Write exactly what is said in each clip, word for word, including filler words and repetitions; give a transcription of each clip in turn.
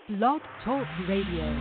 Blog Talk Radio.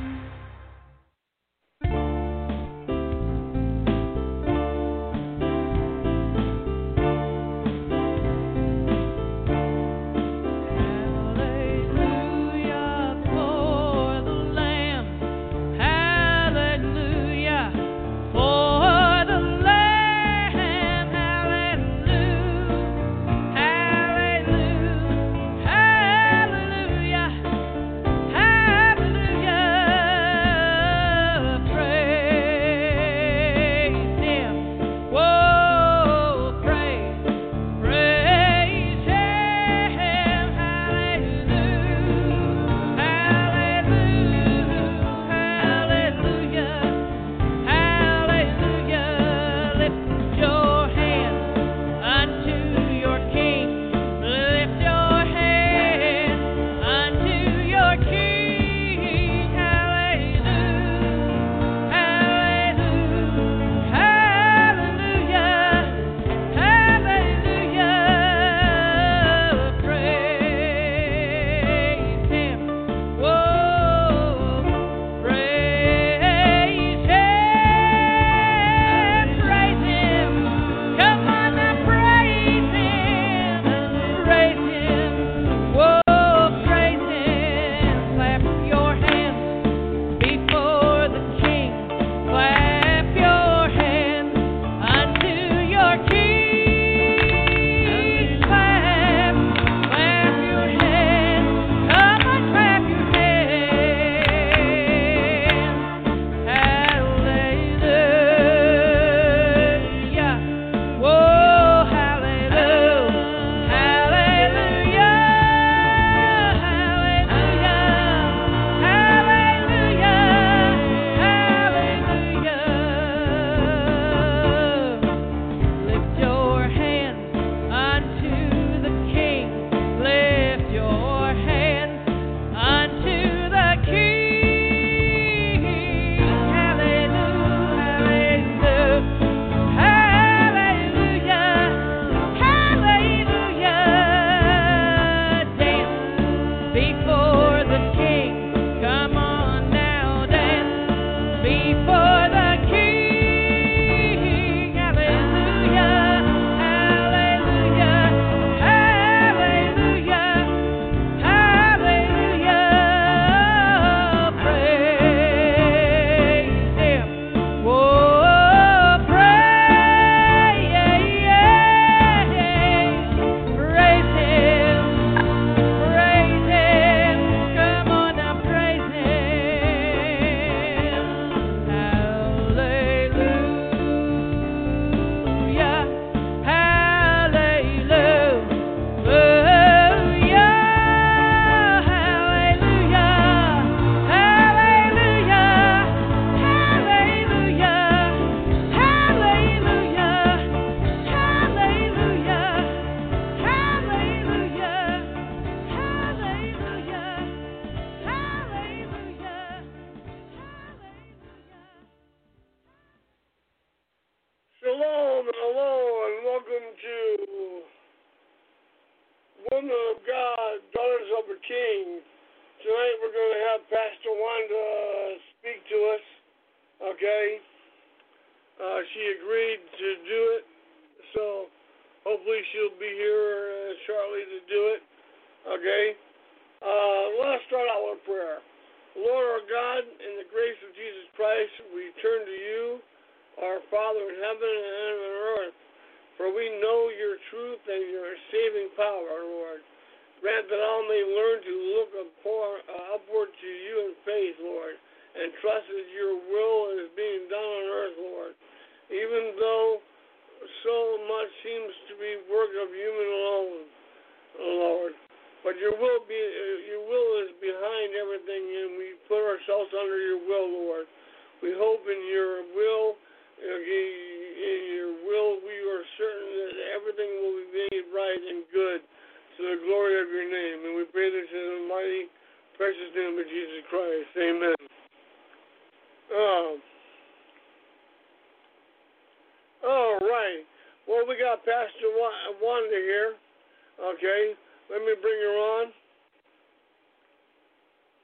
Well, we got Pastor Wanda here. Okay, let me bring her on.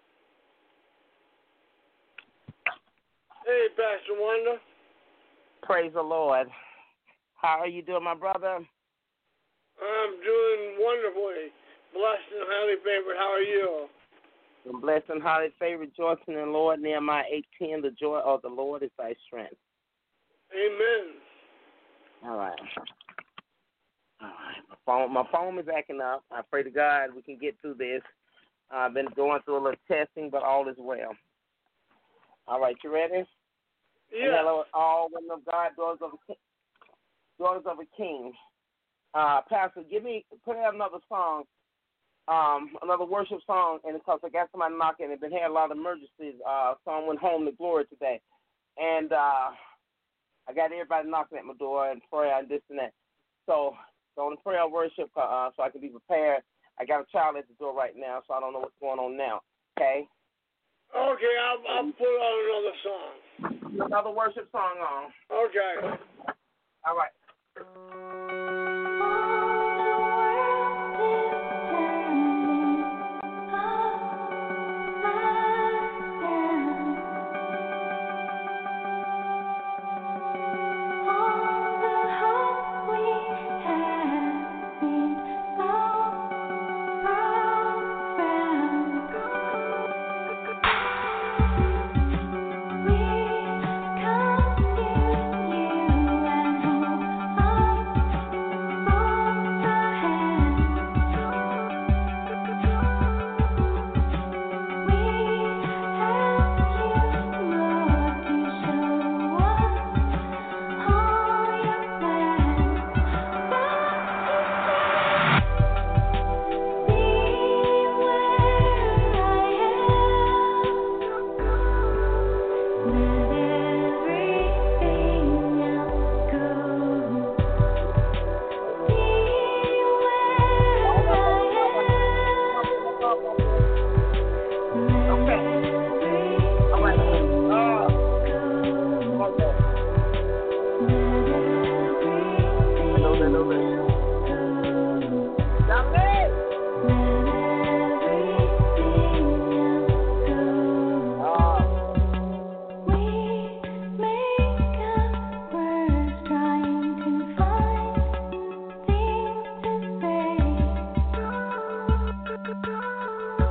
Pastor Wanda. Praise the Lord. How are you doing, my brother? I'm doing wonderfully. Blessed and highly favored. How are you? I'm blessed and highly favored, rejoicing in the Lord. Nehemiah eight ten, the joy of the Lord is thy strength. Amen. All right. All right. My phone, my phone is acting up. I pray to God we can get through this. Uh, I've been going through a little testing, but all is well. All right, you ready? Yeah. Hello, all women of God, daughters of a king. Daughters of a king. Uh, Pastor, give me, put out another song, um, another worship song, and because I got somebody knocking, and been having a lot of emergencies. Uh, someone went home to glory today, and uh, I got everybody knocking at my door and prayer and this and that. So, so on the prayer and worship, uh, so I can be prepared. I got a child at the door right now, so I don't know what's going on now. Okay. Okay, I'll, I'll put on another song. Another worship song on. Okay. All right. Thank you.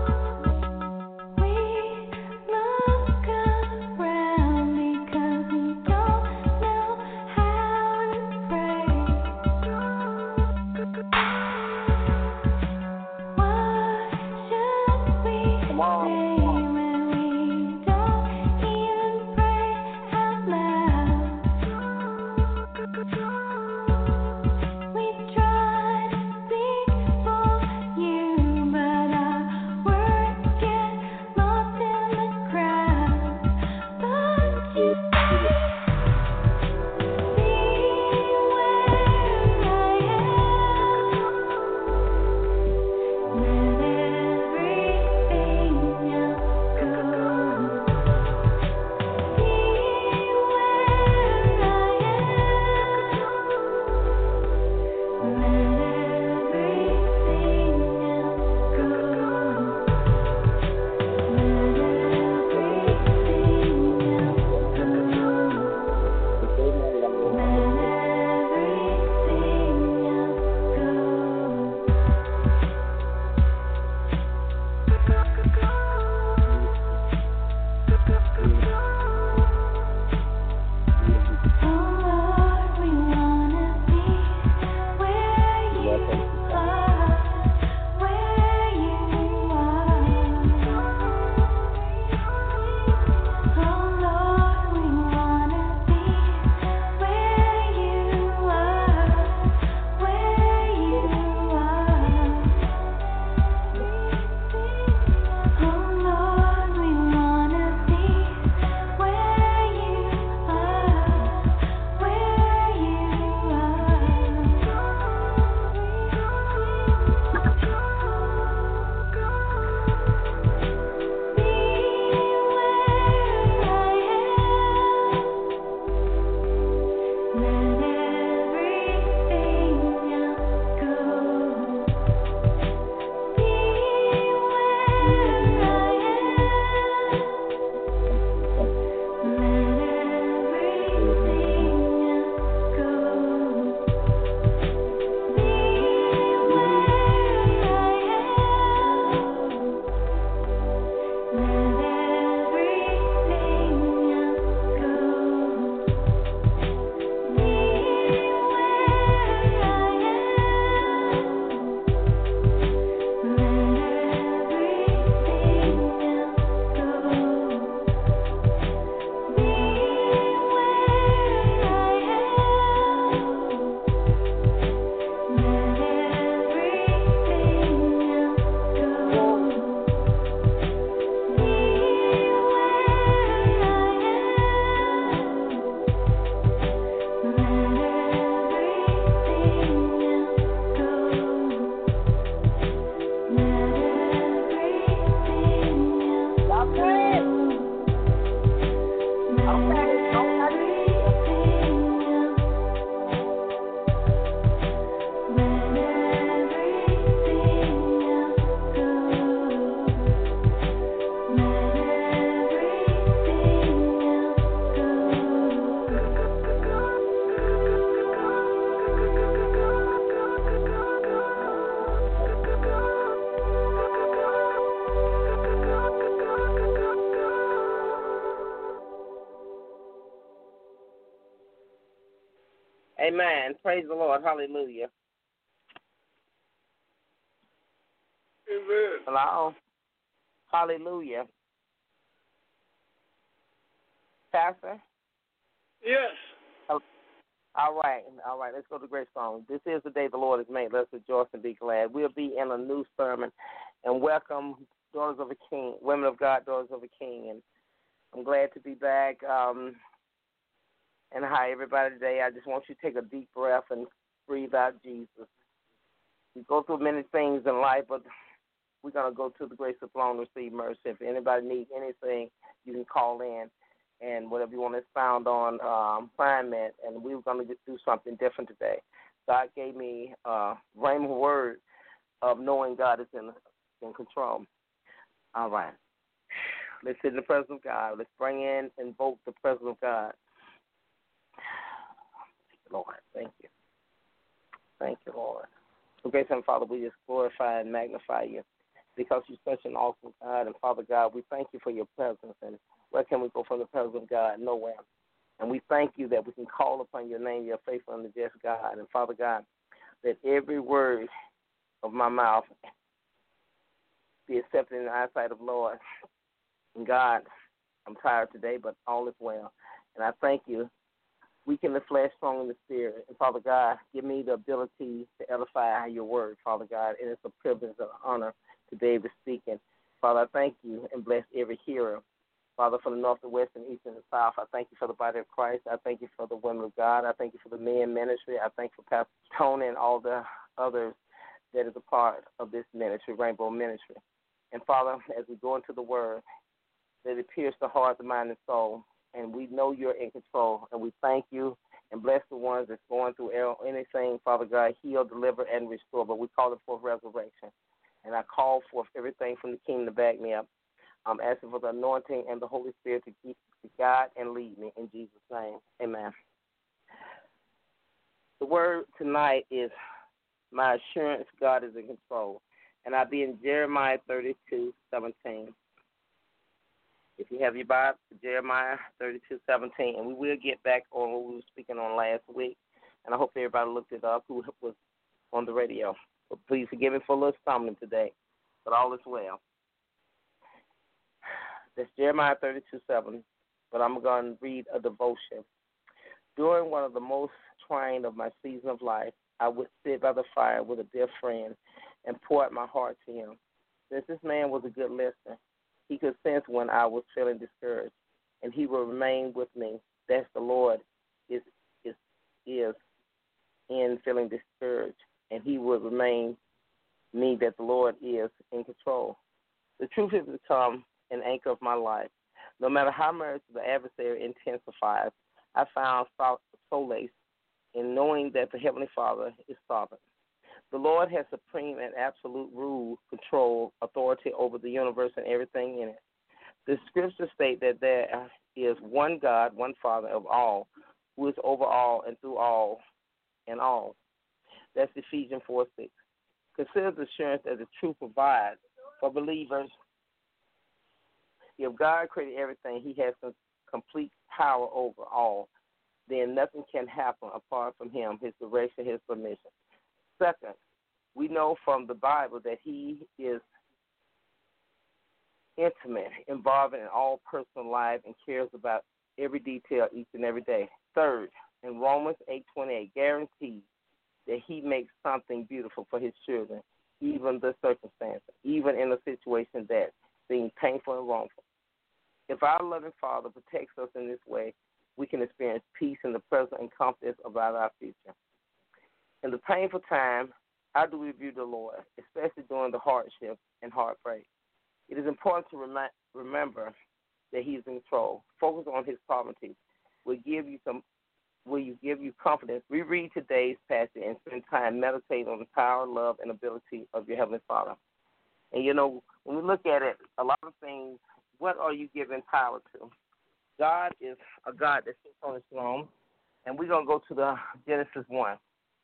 Amen. Praise the Lord. Hallelujah. Amen. Hello. Hallelujah. Pastor? Yes. All right. All right. Let's go to the great song. This is the day the Lord has made. Let's rejoice and be glad. We'll be in a new sermon. And welcome, daughters of a king, women of God, daughters of a king. And I'm glad to be back. Um, and hi, everybody, today. I just want you to take a deep breath and breathe out Jesus. We go through many things in life, but we're going to go to the grace of the throne and receive mercy. If anybody needs anything, you can call in. And whatever you want to expound on um, assignment, and we were going to do something different today. God gave me a rhema word of knowing God is in in control. All right. Let's sit in the presence of God. Let's bring in, invoke the presence of God. Lord, thank you. Thank you, Lord. So, gracious Heavenly Father, we just glorify and magnify you because you're such an awesome God. And, Father God, we thank you for your presence. And where can we go from the presence of God? Nowhere. And we thank you that we can call upon your name, your faithful and the just God. And, Father God, that every word of my mouth be accepted in the eyesight of the Lord. And, God, I'm tired today, but all is well. And I thank you. Weak in the flesh, strong in the spirit. And, Father God, give me the ability to edify your word, Father God. And it's a privilege and an honor to be able to speak. And, Father, I thank you and bless every hearer. Father, from the north, the west, and east, and the south, I thank you for the body of Christ. I thank you for the women of God. I thank you for the men ministry. I thank you for Pastor Tony and all the others that is a part of this ministry, Rainbow Ministry. And, Father, as we go into the word, that it pierce the heart, the mind, and soul, and we know you're in control. And we thank you and bless the ones that's going through anything, Father God, heal, deliver, and restore. But we call it forth resurrection. And I call forth everything from the kingdom to back me up. I'm asking for the anointing and the Holy Spirit to keep to guide and lead me in Jesus' name. Amen. The word tonight is my assurance God is in control. And I'll be in Jeremiah thirty-two seventeen. If you have your Bible, Jeremiah thirty-two seventeen. And we will get back on what we were speaking on last week. And I hope everybody looked it up who was on the radio. But please forgive me for a little stumbling today. But all is well. That's Jeremiah thirty-two seven, but I'm going to read a devotion. During one of the most trying of my season of life, I would sit by the fire with a dear friend and pour out my heart to him. Since this man was a good listener, he could sense when I was feeling discouraged, and he would remain with me. That's the Lord is is is in feeling discouraged, and he would remain me that the Lord is in control. The truth has become an anchor of my life. No matter how much the adversary intensifies, I found solace in knowing that the Heavenly Father is sovereign. The Lord has supreme and absolute rule, control, authority over the universe and everything in it. The scriptures state that there is one God, one Father of all, who is over all and through all and all. That's Ephesians four six. Consider the assurance that the truth provides for believers. If God created everything, he has some complete power over all. Then nothing can happen apart from him, his direction, his permission. Second, we know from the Bible that he is intimate, involved in all personal life, and cares about every detail each and every day. Third, in Romans eight twenty-eight, guarantees that he makes something beautiful for his children, even the circumstances, even in a situation that seems painful and wrongful. If our loving Father protects us in this way, we can experience peace in the present and confidence about our future. In the painful time, how do we view the Lord, especially during the hardship and heartbreak? It is important to rem- remember that he is in control. Focus on his sovereignty. Will give you some. Will you give you confidence? Reread today's passage and spend time meditating on the power, love, and ability of your Heavenly Father. And you know, when we look at it, a lot of things. What are you giving power to? God is a God that sits on his throne, and we're going to go to the Genesis one,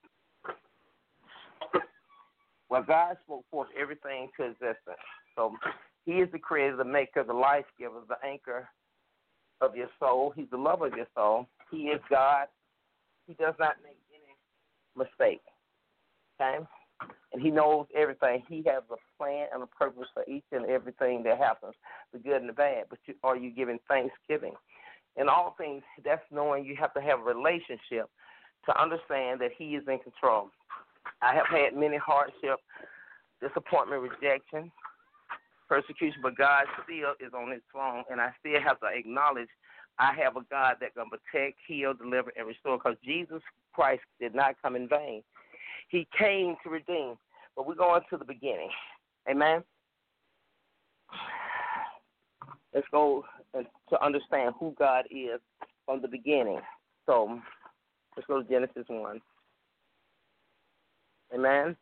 where God spoke forth everything to existence. So he is the creator, the maker, the life giver, the anchor of your soul. He's the lover of your soul. He is God. He does not make any mistake. Okay? And he knows everything. He has a plan and a purpose for each and everything that happens, the good and the bad. But you, are you giving thanksgiving? In all things, that's knowing you have to have a relationship to understand that he is in control. I have had many hardships, disappointment, rejection, persecution, but God still is on his throne, and I still have to acknowledge I have a God that can protect, heal, deliver, and restore, because Jesus Christ did not come in vain. He came to redeem, but we're going to the beginning. Amen? Let's go to understand who God is from the beginning. So let's go to Genesis one. Amen?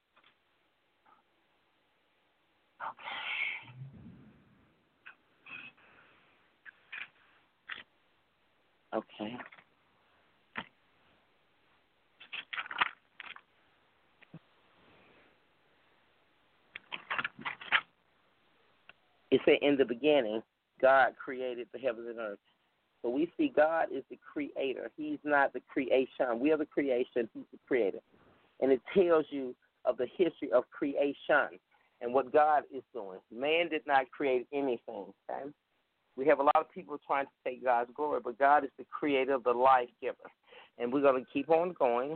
Okay. Okay. It said, in the beginning, God created the heavens and earth. So we see God is the creator. He's not the creation. We are the creation. He's the creator. And it tells you of the history of creation and what God is doing. Man did not create anything. Okay? We have a lot of people trying to take God's glory, but God is the creator, the life giver. And we're going to keep on going.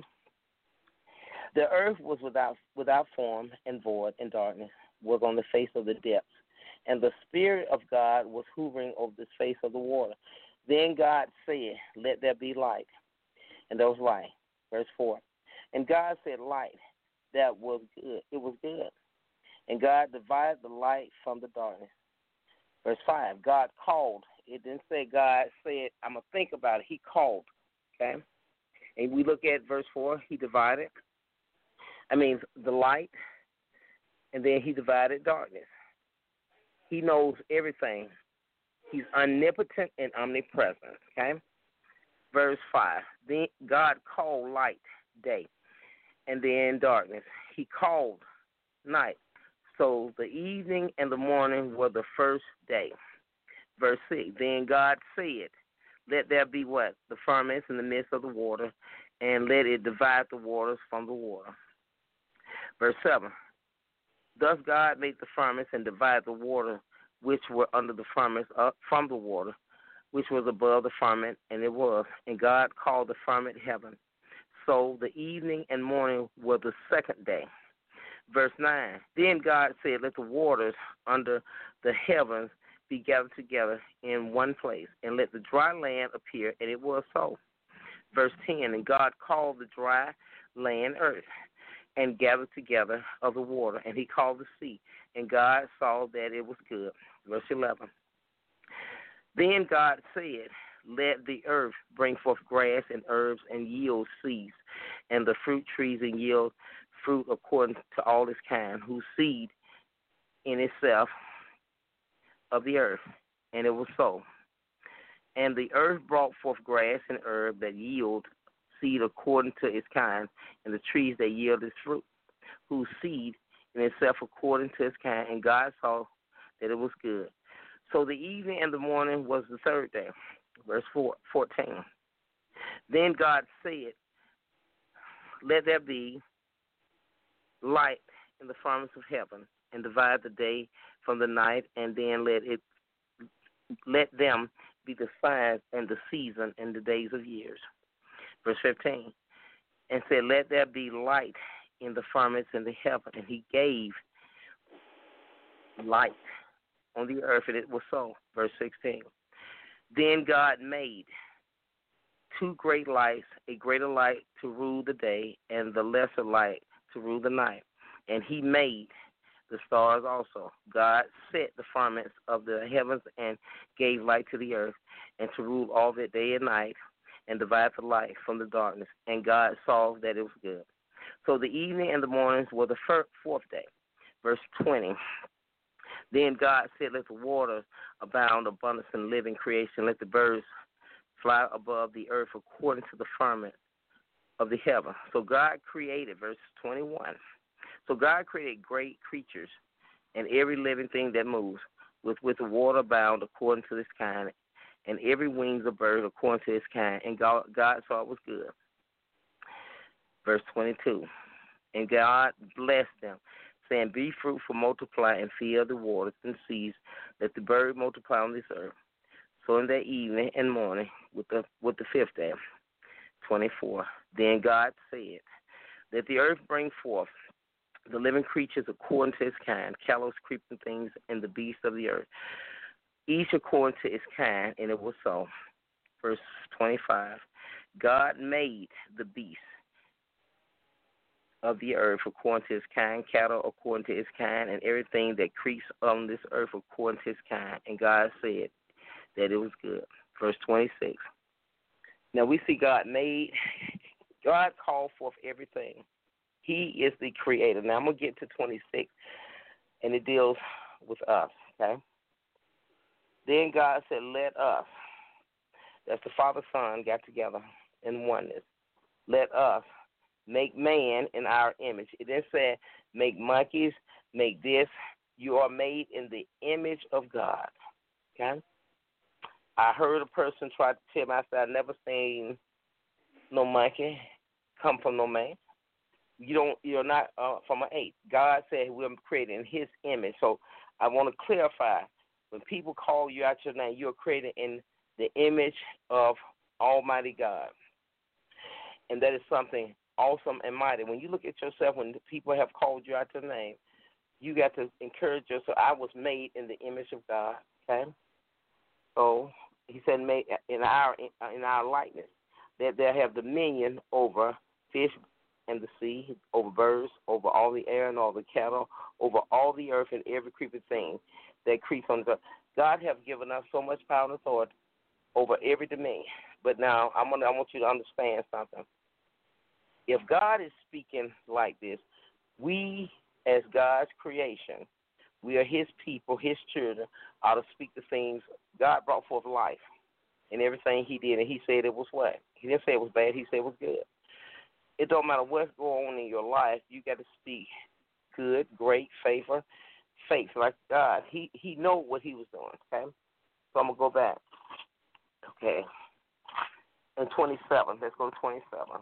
The earth was without without form and void, and darkness was on the face of the depths. And the Spirit of God was hovering over the face of the water. Then God said, let there be light. And there was light. Verse four. And God said, light. That was good. It was good. And God divided the light from the darkness. Verse five. God called. It didn't say God said, I'm going to think about it. He called. Okay? And we look at verse four. He divided. I mean, the light. And then he divided darkness. He knows everything. He's omnipotent and omnipresent, okay? Verse five, then God called light day, and then darkness. He called night. So the evening and the morning were the first day. Verse six, then God said, let there be what? The firmament in the midst of the water, and let it divide the waters from the water. Verse seven, thus God made the firmaments and divided the water which were under the firmaments up from the water, which was above the firmament, and it was. And God called the firmament heaven. So the evening and morning were the second day. Verse nine, then God said, let the waters under the heavens be gathered together in one place, and let the dry land appear, and it was so. Verse ten, and God called the dry land earth, and gathered together of the water, and he called the sea, and God saw that it was good. Verse eleven. Then God said, let the earth bring forth grass and herbs and yield seeds, and the fruit trees and yield fruit according to all its kind, whose seed in itself of the earth. And it was so. And the earth brought forth grass and herb that yield seed according to its kind, and the trees that yield its fruit, whose seed in itself according to its kind, and God saw that it was good. So the evening and the morning was the third day. Verse four, fourteen. Then God said, let there be light in the firmament of heaven, and divide the day from the night, and then let it let them be the signs and the season and the days of years. Verse fifteen, and said, let there be light in the firmaments in the heaven. And he gave light on the earth, and it was so. Verse sixteen, then God made two great lights, a greater light to rule the day, and the lesser light to rule the night. And he made the stars also. God set the firmaments of the heavens and gave light to the earth, and to rule all the day and night, and divide the light from the darkness. And God saw that it was good. So the evening and the mornings were the first, fourth day. Verse twenty. Then God said, let the waters abound abundance in living creation. Let the birds fly above the earth according to the firmament of the heaven. So God created, verse twenty-one. So God created great creatures and every living thing that moves, with, with the water abound according to this kind, and every wings of bird according to its kind. And God, God saw it was good. Verse twenty-two. And God blessed them, saying, Be fruitful, multiply, and fill the waters and seas, let the bird multiply on this earth. So in the evening and morning, with the with the fifth day, twenty-four. Then God said, Let the earth bring forth the living creatures according to its kind, cattle, creeping things, and the beasts of the earth, each according to its kind, and it was so. Verse twenty-five. God made the beasts of the earth according to his kind, cattle according to his kind, and everything that creeps on this earth according to his kind. And God said that it was good. Verse twenty-six. Now we see God made, God called forth everything. He is the creator. Now I'm going to get to twenty-six, and it deals with us, okay? Then God said, let us, that's the Father, Son, got together in oneness. Let us make man in our image. It then said, make monkeys, make this. You are made in the image of God. Okay? I heard a person try to tell me, I said, I never seen no monkey come from no man. You don't, you're not uh, from an ape. God said we're created in his image. So I want to clarify, when people call you out your name, you're created in the image of Almighty God. And that is something awesome and mighty. When you look at yourself, when people have called you out your name, you got to encourage yourself. I was made in the image of God. Okay, so he said, made in our in our likeness, that they have dominion over fish and the sea, over birds, over all the air and all the cattle, over all the earth and every creeping thing that creeps on the earth. God have given us so much power and authority over every dominion. But now I'm gonna I want you to understand something. If God is speaking like this, we as God's creation, we are his people, his children, ought to speak the things. God brought forth life in everything he did, and he said it was what? He didn't say it was bad, he said it was good. It don't matter what's going on in your life, you got to speak good, great, favor, faith, like God. He he know what he was doing, okay? So I'm going to go back. Okay. And twenty-seven, let's go to twenty-seven.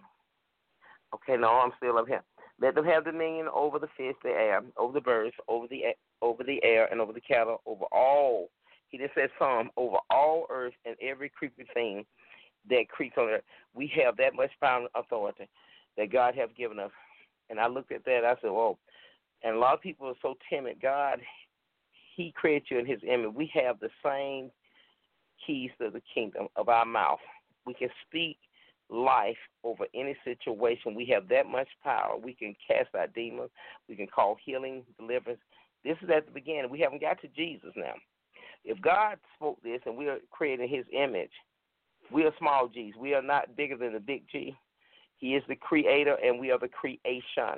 Okay, no, I'm still up here. Let them have dominion over the fish, the air, over the birds, over the over the air, and over the cattle, over all. He just said some, over all earth and every creeping thing that creeps on earth. We have that much power and authority that God has given us. And I looked at that, I said, whoa. And a lot of people are so timid. God, he created you in his image. We have the same keys to the kingdom of our mouth. We can speak life over any situation. We have that much power. We can cast out demons. We can call healing, deliverance. This is at the beginning. We haven't got to Jesus now. If God spoke this and we are creating his image, we are small G's. We are not bigger than the big G. He is the creator and we are the creation.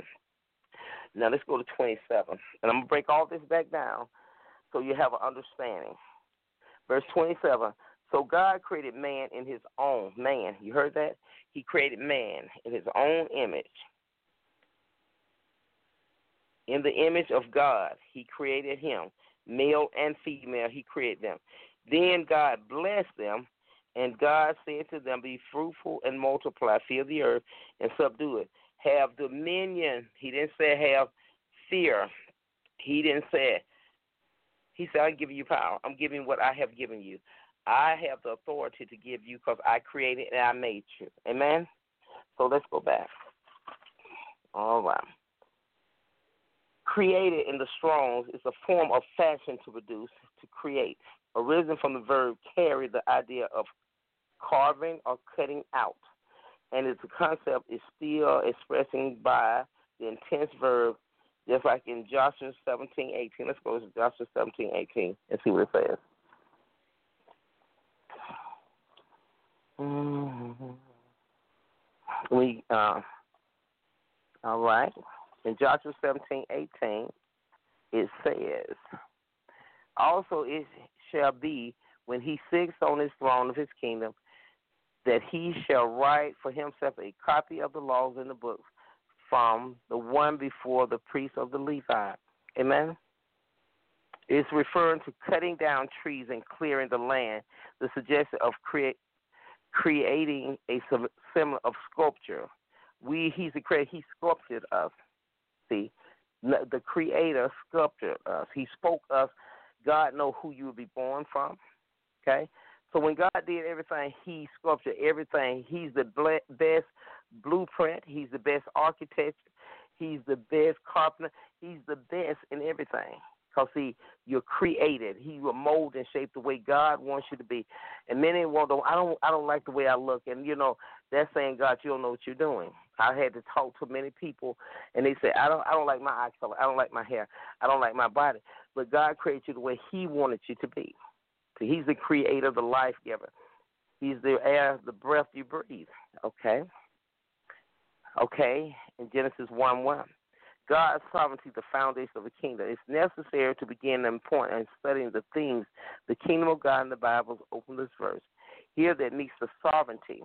Now let's go to twenty-seven. And I'm going to break all this back down so you have an understanding. Verse twenty-seven. So God created man in his own, man, you heard that? He created man in his own image. In the image of God, he created him. Male and female, he created them. Then God blessed them, and God said to them, be fruitful and multiply, fill the earth and subdue it. Have dominion. He didn't say have fear. He didn't say, he said, I'm giving you power. I'm giving what I have given you. I have the authority to give you because I created and I made you. Amen? So let's go back. All right. Created in the Strong's is a form of fashion to produce, to create. Arisen from the verb carry, the idea of carving or cutting out. And its concept is still expressing by the intense verb, just like in Joshua seventeen eighteen. Let's go to Joshua seventeen eighteen and see what it says. Mm-hmm. We uh, all right. In Joshua seventeen eighteen, it says, also it shall be when he sits on his throne of his kingdom, that he shall write for himself a copy of the laws in the books from the one before the priest of the Levite. Amen. It's referring to cutting down trees and clearing the land, the suggestion of create. creating a similar of sculpture, We, he's the creator. He sculpted us. See, the Creator sculpted us. He spoke us. God knows who you will be born from. Okay, so when God did everything, He sculpted everything. He's the best blueprint. He's the best architect. He's the best carpenter. He's the best in everything. Because, see, you're created. He will mold and shape the way God wants you to be. And many want to, I don't, I don't like the way I look. And, you know, that's saying, God, you don't know what you're doing. I had to talk to many people, and they say, I don't, I don't like my eye color. I don't like my hair. I don't like my body. But God created you the way He wanted you to be. See, He's the creator, the life giver. He's the air, the breath you breathe. Okay? Okay? In Genesis one one. God's sovereignty, the foundation of the kingdom. It's necessary to begin and point and studying the things, the kingdom of God in the Bible's open this verse. Here that meets the sovereignty.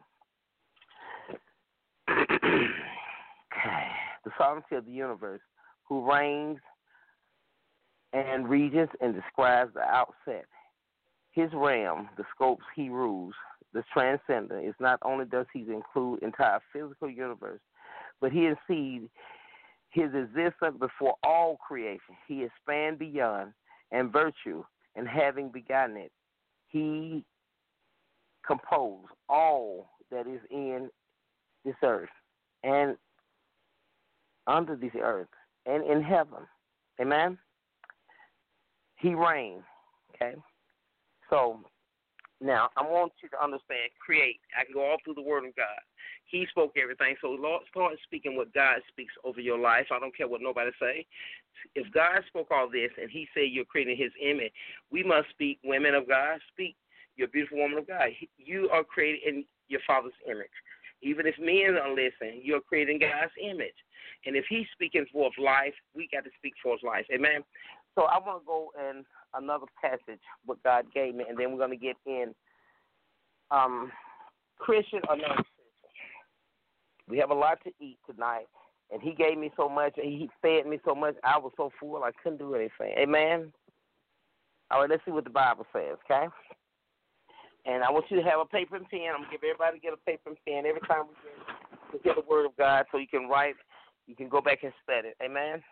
The sovereignty of the universe, who reigns and regents and describes the outset. His realm, the scopes he rules, the transcendent, is not only does he include entire physical universe, but he exceeds his existence before all creation. He expands beyond and virtue, and having begotten it, he composed all that is in this earth and under this earth and in heaven. Amen? He reigns. Okay? So, now, I want you to understand, create. I can go all through the Word of God. He spoke everything. So Lord, start speaking what God speaks over your life. I don't care what nobody say. If God spoke all this and He said you're creating His image, we must speak, women of God, speak, you're a beautiful woman of God. You are created in your Father's image. Even if men are listening, you're creating God's image. And if He's speaking forth life, we got to speak forth life. Amen? So I want to go in another passage, what God gave me, and then we're going to get in um, Christian or non-Christian. We have a lot to eat tonight, and He gave me so much, and He fed me so much, I was so full I couldn't do anything. Amen? All right, let's see what the Bible says, okay? And I want you to have a paper and pen. I'm going to give everybody to get a paper and pen every time we get, we get the Word of God so you can write, you can go back and study it. Amen?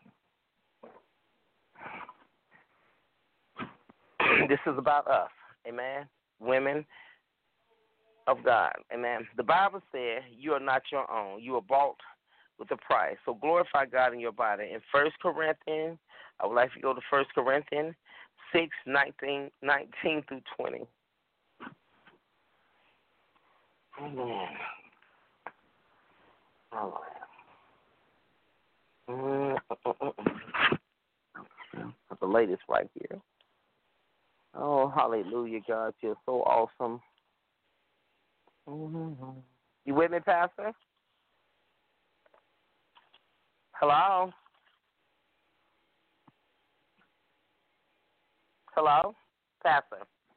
This is about us. Amen? Women of God. Amen. The Bible says you are not your own. You are bought with a price. So glorify God in your body. In First Corinthians, I would like to go to First Corinthians six, nineteen, nineteen through twenty. Amen. All right. Mm, uh, uh, uh. The latest right here. Oh, hallelujah, God. You're so awesome. Mm-hmm. You with me, Pastor? Hello? Hello? Pastor?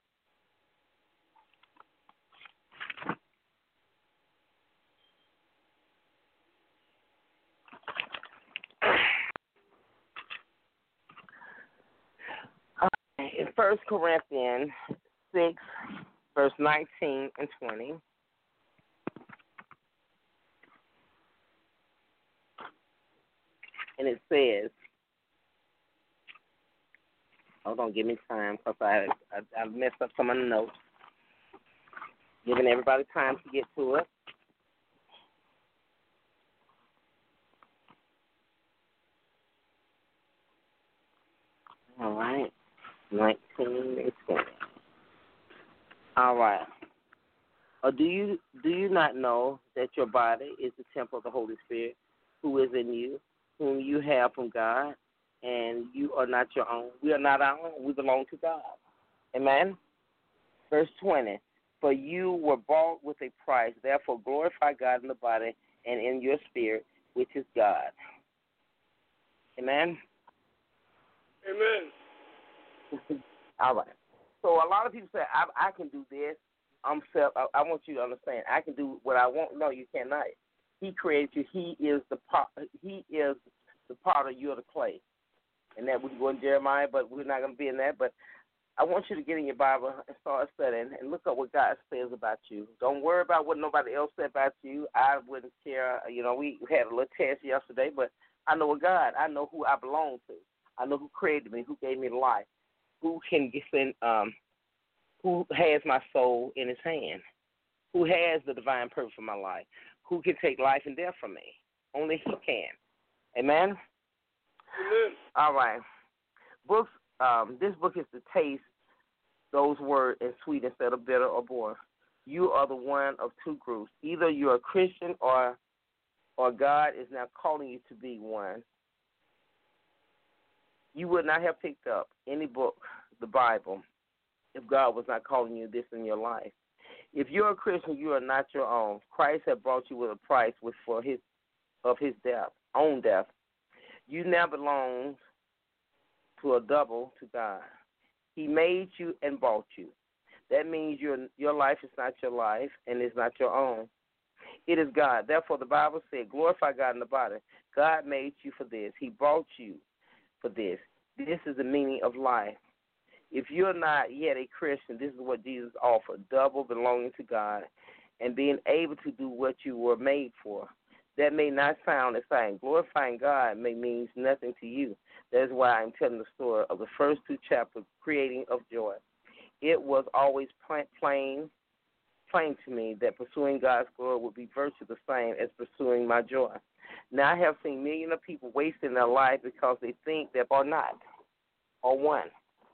In First Corinthians six, verse nineteen and twenty, and it says, hold on, give me time, because I, I, I messed up some of the notes. Giving everybody time to get to it. All right. nineteen and twenty. All right. Or do you do you not know that your body is the temple of the Holy Spirit who is in you, whom you have from God, and you are not your own? We are not our own. We belong to God. Amen? Verse twenty. For you were bought with a price. Therefore glorify God in the body and in your spirit, which is God. Amen? Amen. All right. So a lot of people say, I, I can do this. I'm self. I, I want you to understand. I can do what I want. No, you cannot. He created you. He is the pot. He is the potter. You're the clay. And that we can go in Jeremiah, but we're not going to be in that. But I want you to get in your Bible and start studying and look up what God says about you. Don't worry about what nobody else said about you. I wouldn't care. You know, we had a little test yesterday, but I know what God. I know who I belong to. I know who created me, who gave me life, who can get in, um, who has my soul in his hand, who has the divine purpose for my life, who can take life and death from me. Only he can. Amen? Amen. All right. Books. Um, this book is to taste those words in sweet instead of bitter or boring. You are the one of two groups. Either you're a Christian or or God is now calling you to be one. You would not have picked up any book, the Bible, if God was not calling you this in your life. If you're a Christian, you are not your own. Christ has brought you with a price with for his of his death, own death. You now belong to a double to God. He made you and bought you. That means your your life is not your life and it's not your own. It is God. Therefore, the Bible said, glorify God in the body. God made you for this. He bought you for this. This is the meaning of life. If you're not yet a Christian, this is what Jesus offered, double belonging to God and being able to do what you were made for. That may not sound exciting. Glorifying God may mean nothing to you. That is why I'm telling the story of the first two chapters, Creating of Joy. It was always plain, plain to me that pursuing God's glory would be virtually the same as pursuing my joy. Now I have seen millions of people wasting their life because they think they are not, or one.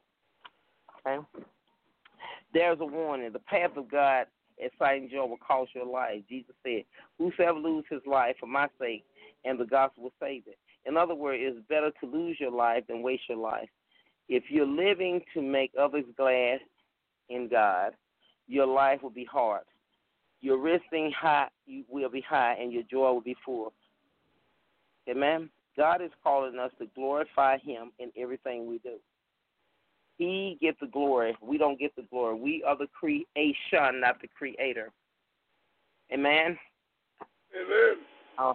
Okay? There's a warning. The path of God exciting joy will cost your life. Jesus said, whosoever loses his life for my sake and the gospel will save it. In other words, it's better to lose your life than waste your life. If you're living to make others glad in God, your life will be hard. Your risking high you will be high and your joy will be full. Amen? God is calling us to glorify him in everything we do. He gets the glory. We don't get the glory. We are the creation, not the creator. Amen? Amen. Oh.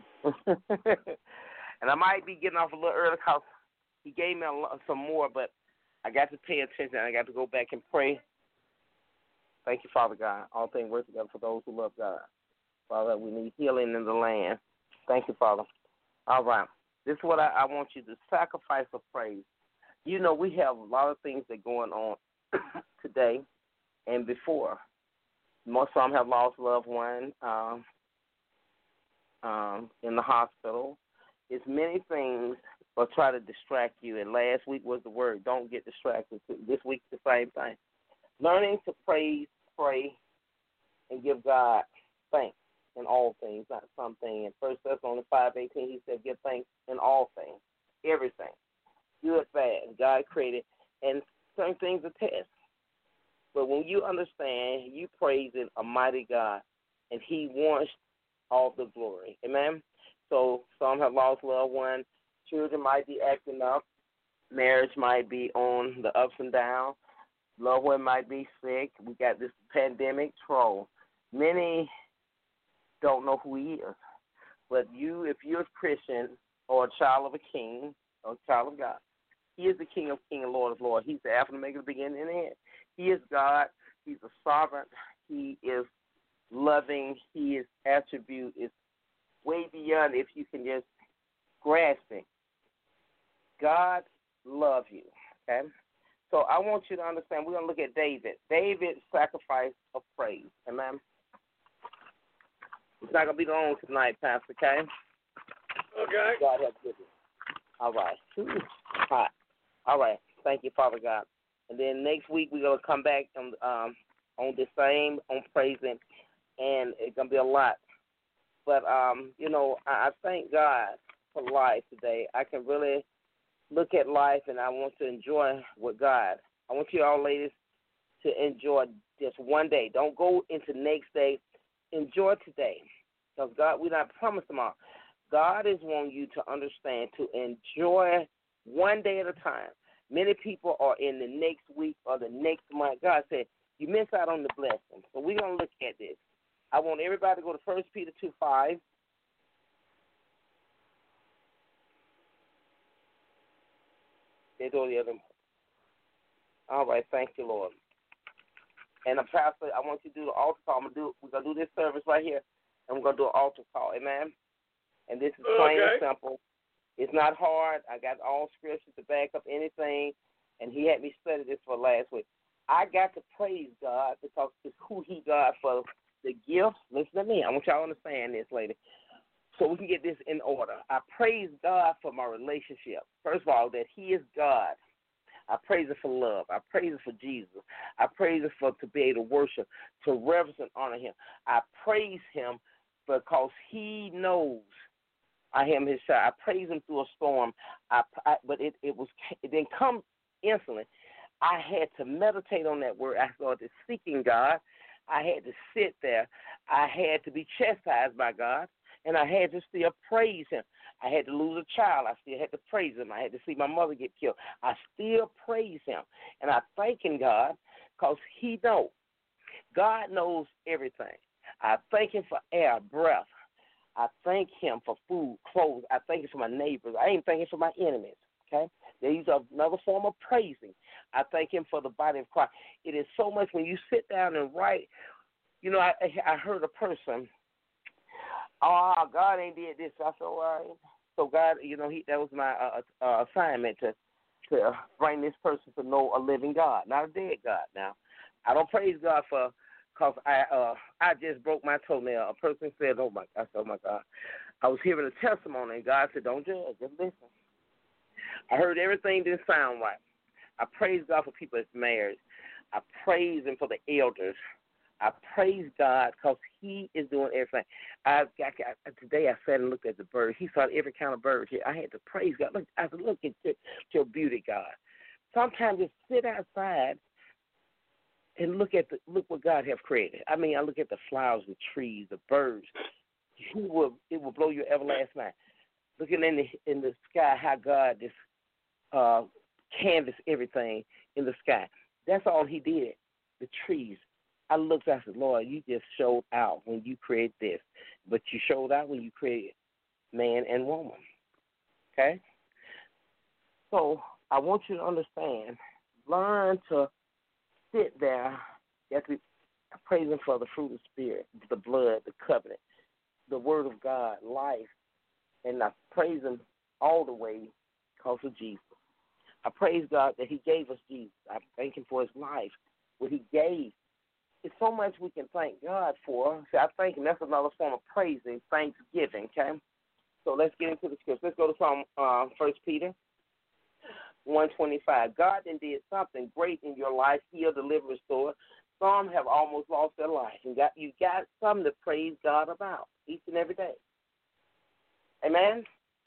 And I might be getting off a little early because he gave me a lot, some more, but I got to pay attention. I got to go back and pray. Thank you, Father God. All things work together for those who love God. Father, we need healing in the land. Thank you, Father. All right. This is what I, I want you to sacrifice of praise. You know, we have a lot of things that are going on today and before. Most of them have lost loved ones um, um, in the hospital. It's many things will try to distract you. And last week was the word, don't get distracted. This week's the same thing. Learning to praise, pray, and give God thanks in all things, not something. In First Thessalonians five eighteen, he said, give thanks in all things, everything. Good, bad. God created, and certain things are tests. But when you understand, you praising a mighty God, and he wants all the glory. Amen? So some have lost loved ones. Children might be acting up. Marriage might be on the ups and downs. Loved one might be sick. We got this pandemic troll. Many don't know who he is. But you, if you're a Christian or a child of a king or a child of God, he is the King of Kings and Lord of Lords. He's the Alpha and Omega, the beginning and the end. He is God. He's a sovereign. He is loving. His attribute is way beyond if you can just grasp it. God loves you, okay? So I want you to understand, we're going to look at David. David's sacrifice of praise, amen? It's not going to be long tonight, Pastor, okay? Okay. God help you. All right. Ooh, hot. All right. Thank you, Father God. And then next week we're going to come back on, um, on the same, on praising, and it's going to be a lot. But, um, you know, I, I thank God for life today. I can really look at life, and I want to enjoy with God. I want you all ladies to enjoy just one day. Don't go into next day. Enjoy today. Because God, we're not promised tomorrow. God is wanting you to understand to enjoy one day at a time. Many people are in the next week or the next month. God said, you miss out on the blessing. So we're going to look at this. I want everybody to go to First Peter two five. They go the other. All right, thank you, Lord. And uh, Pastor, I want you to do the altar call. I'm gonna do. We're gonna do this service right here, and we're gonna do an altar call. Amen. And this is plain Okay. and simple. It's not hard. I got all scriptures to back up anything, and He had me study this for last week. I got to praise God because it's who He got for the gifts. Listen to me. I want y'all to understand this, lady, so we can get this in order. I praise God for my relationship. First of all, that He is God. I praise Him for love. I praise Him for Jesus. I praise Him for to be able to worship, to reverence and honor Him. I praise Him because He knows I am His child. I praise Him through a storm, I, I, but it, it was it didn't come instantly. I had to meditate on that word. I started seeking God. I had to sit there. I had to be chastised by God, and I had to still praise Him. I had to lose a child. I still had to praise Him. I had to see my mother get killed. I still praise Him, and I thank Him, God, because He knows. God knows everything. I thank Him for air, breath. I thank Him for food, clothes. I thank Him for my neighbors. I ain't thanking for my enemies, okay? These are another form of praising. I thank Him for the body of Christ. It is so much when you sit down and write. You know, I I heard a person, oh, God ain't did this. I said, all right. So God, you know, he that was my uh, uh, assignment to to bring this person to know a living God, not a dead God. Now, I don't praise God for because I uh, I just broke my toenail. A person said, oh, my, I said, oh, my God. I was hearing a testimony, and God said, don't judge, just listen. I heard everything didn't sound right. I praise God for people that's married. I praise Him for the elders. I praise God because He is doing everything. I, I, I today I sat and looked at the birds. He saw every kind of bird here. I had to praise God. Look, I said, look at your, your beauty, God. Sometimes just sit outside and look at the look what God has created. I mean, I look at the flowers, the trees, the birds. You will it will blow your everlasting mind. Looking in the in the sky, how God just uh, canvassed everything in the sky. That's all He did. The trees. I looked, I said, Lord, you just showed out when you created this. But you showed out when you created man and woman. Okay? So I want you to understand, learn to sit there. You have to be praising for the fruit of the Spirit, the blood, the covenant, the word of God, life. And I praise Him all the way because of Jesus. I praise God that He gave us Jesus. I thank Him for His life, what He gave. It's so much we can thank God for. See, I thank Him. That's another form of praising, thanksgiving, okay? So let's get into the scripture. Let's go to Psalm uh, First Peter one twenty-five. God then did something great in your life, heal, deliver, restore. Some have almost lost their life. You got, you got something to praise God about each and every day. Amen?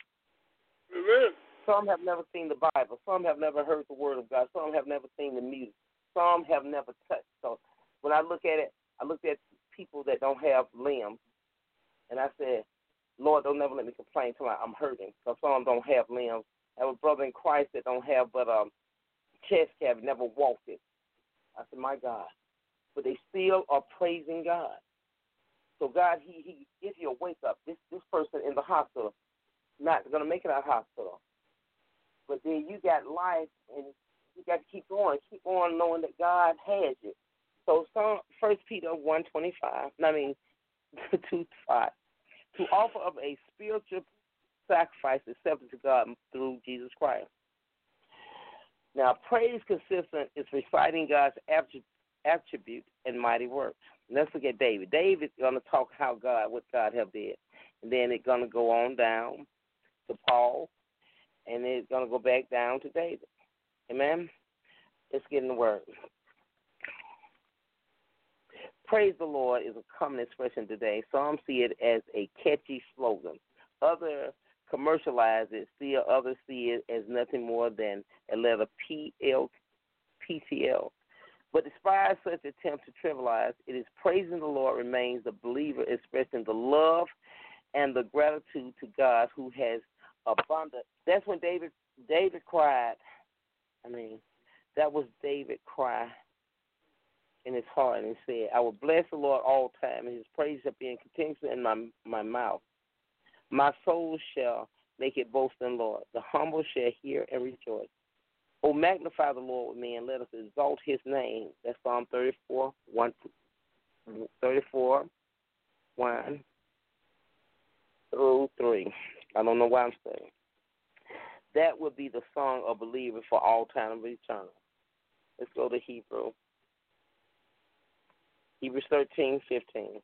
Amen. Some have never seen the Bible. Some have never heard the word of God. Some have never seen the music. Some have never touched. So when I look at it, I looked at people that don't have limbs, and I said, Lord, don't never let me complain till I'm hurting, because some don't have limbs. I have a brother in Christ that don't have but um chest cavity, never walked it. I said, my God. But they still are praising God. So God, He He gives you a wake up. This this person in the hospital, not going to make it out of the hospital. But then you got life, and you got to keep going, keep on knowing that God has you. So Psalm First Peter one twenty five. I mean two five. To offer up a spiritual sacrifice accepted to God through Jesus Christ. Now, praise consistent is reciting God's attributes and mighty works. Let's look at David. David's going to talk how God, what God have did, and then it's going to go on down to Paul, and then it's going to go back down to David. Amen. Let's get in the word. Praise the Lord is a common expression today. Some see it as a catchy slogan. Others commercialize it. Still others see it as nothing more than a letter P L, P T L. But despite such attempt to trivialize, it is praising the Lord remains the believer expressing the love and the gratitude to God who has abundant. That's when David David cried. I mean, that was David cry in his heart, and he said, I will bless the Lord all time, and his praise shall be in continually in my my mouth. My soul shall make it boast in the Lord. The humble shall hear and rejoice. Oh, magnify the Lord with me and let us exalt his name. That's Psalm thirty-four, one, thirty-four, one through three. I don't know why I'm saying. That would be the song of believers for all time of eternal. Let's go to Hebrew. Hebrews thirteen, fifteen.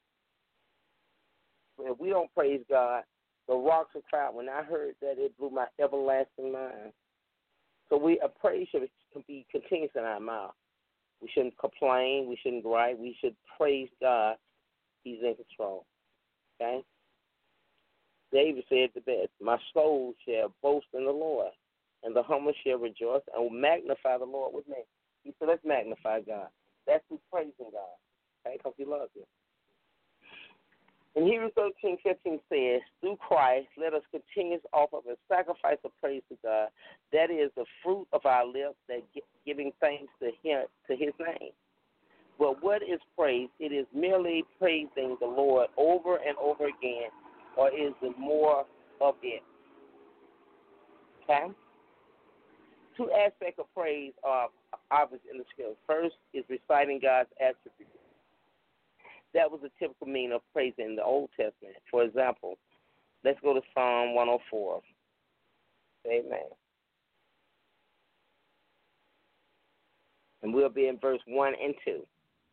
If we don't praise God, the rocks will cry. When I heard that, it blew my everlasting mind. So we a praise should be continuous in our mouth. We shouldn't complain. We shouldn't gripe. We should praise God. He's in control. Okay? David said the best, my soul shall boast in the Lord, and the humble shall rejoice and will magnify the Lord with me. He said, let's magnify God. That's who's praising God, okay, because he loves you. And Hebrews thirteen, fifteen says, through Christ, let us continue to offer a sacrifice of praise to God. That is the fruit of our lips, that giving thanks to him, to his name. But what is praise? It is merely praising the Lord over and over again, or is it more of it? Okay? Two aspects of praise are obvious in the scripture. First is reciting God's attributes. That was a typical meaning of praise in the Old Testament. For example, let's go to Psalm one oh four. Amen. And we'll be in verse one and two.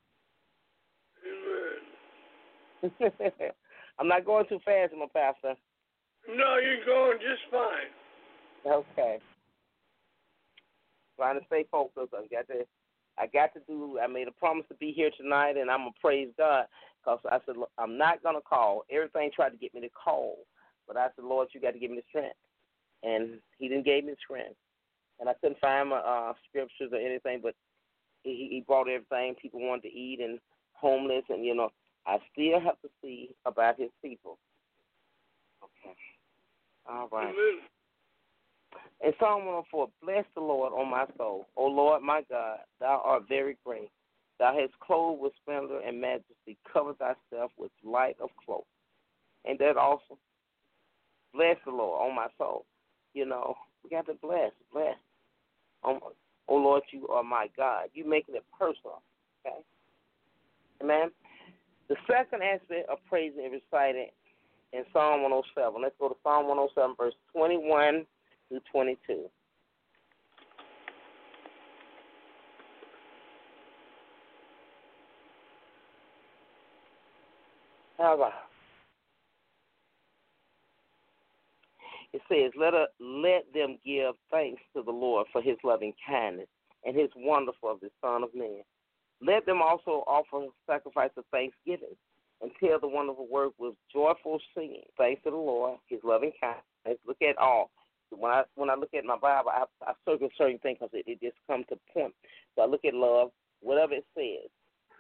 Amen. I'm not going too fast, my pastor. No, you're going just fine. Okay. Trying to stay focused. I got to, I got to do. I made a promise to be here tonight, and I'm gonna praise God because I said look, I'm not gonna call. Everything tried to get me to call, but I said, Lord, you got to give me the strength, and He didn't give me the strength, and I couldn't find my uh, scriptures or anything, but He, he brought everything. People wanted to eat and homeless, and you know. I still have to see about his people. Okay. All right. Amen. In Psalm one oh four, bless the Lord, O my soul. O Lord, my God, thou art very great. Thou hast clothed with splendor and majesty, covered thyself with light of cloak. Ain't that awesome? Bless the Lord, O my soul. You know, we got to bless, bless. O, o Lord, you are my God. You making it personal, okay? Amen? The second aspect of praising is recited in Psalm one oh seven. Let's go to Psalm one oh seven, verse twenty-one through twenty-two. How about it says, let, a, let them give thanks to the Lord for his loving kindness and his wonderful of the Son of Man. Let them also offer sacrifice of thanksgiving and tell the wonderful work with joyful singing. Thanks to the Lord, his loving kindness. Look at all. When I when I look at my Bible, I, I circle certain things because it, it just comes to point. So I look at love, whatever it says,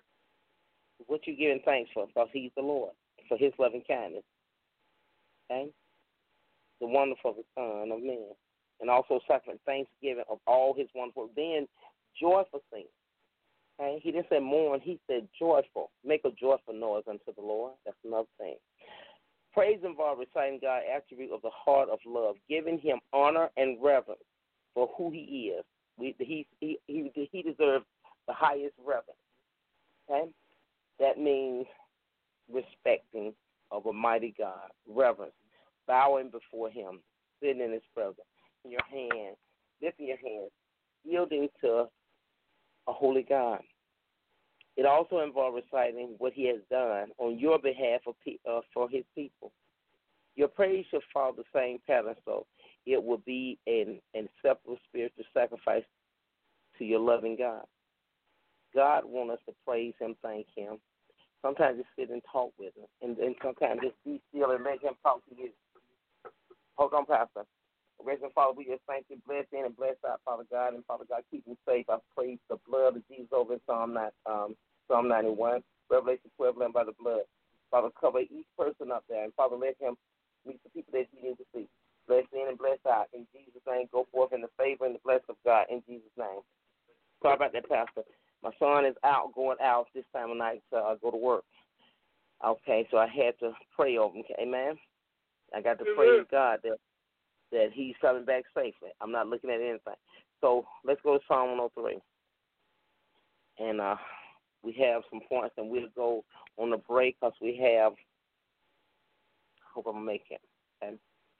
what you giving thanks for, because he's the Lord, for his loving kindness. Okay? The wonderful Son of Man. And also sacrifice thanksgiving of all his wonderful. Then joyful singing. Okay? He didn't say mourn, he said joyful. Make a joyful noise unto the Lord. That's another thing. Praise involves reciting God's attribute of the heart of love, giving him honor and reverence for who he is. We, he, he, he, he deserves the highest reverence. Okay? That means respecting of a mighty God, reverence, bowing before him, sitting in his presence, in your hands, lifting your hands, yielding to a holy God. It also involves reciting what he has done on your behalf of, uh, for his people. Your praise should follow the same pattern, so it will be an acceptable spiritual sacrifice to your loving God. God wants us to praise him, thank him. Sometimes just sit and talk with him, and then sometimes just be still and let him talk to you. Hold on, Pastor. Gracious Father, we just thank you, bless in and bless out, Father God, and Father God, keep me safe. I praise the blood of Jesus over in Psalm, um, Psalm ninety-one, Revelation twelve, led by the blood. Father, cover each person up there, and Father, let him meet the people that he needs to see. Bless in and bless out. In Jesus' name, go forth in the favor and the blessing of God. In Jesus' name. Sorry about that, Pastor. My son is out, going out this time of night to uh, go to work. Okay, so I had to pray over him. Amen. I got to praise God that that he's coming back safely. I'm not looking at anything. So let's go to Psalm one oh three. And uh, we have some points, and we'll go on the break because we have, I hope I'm going to make it. Okay?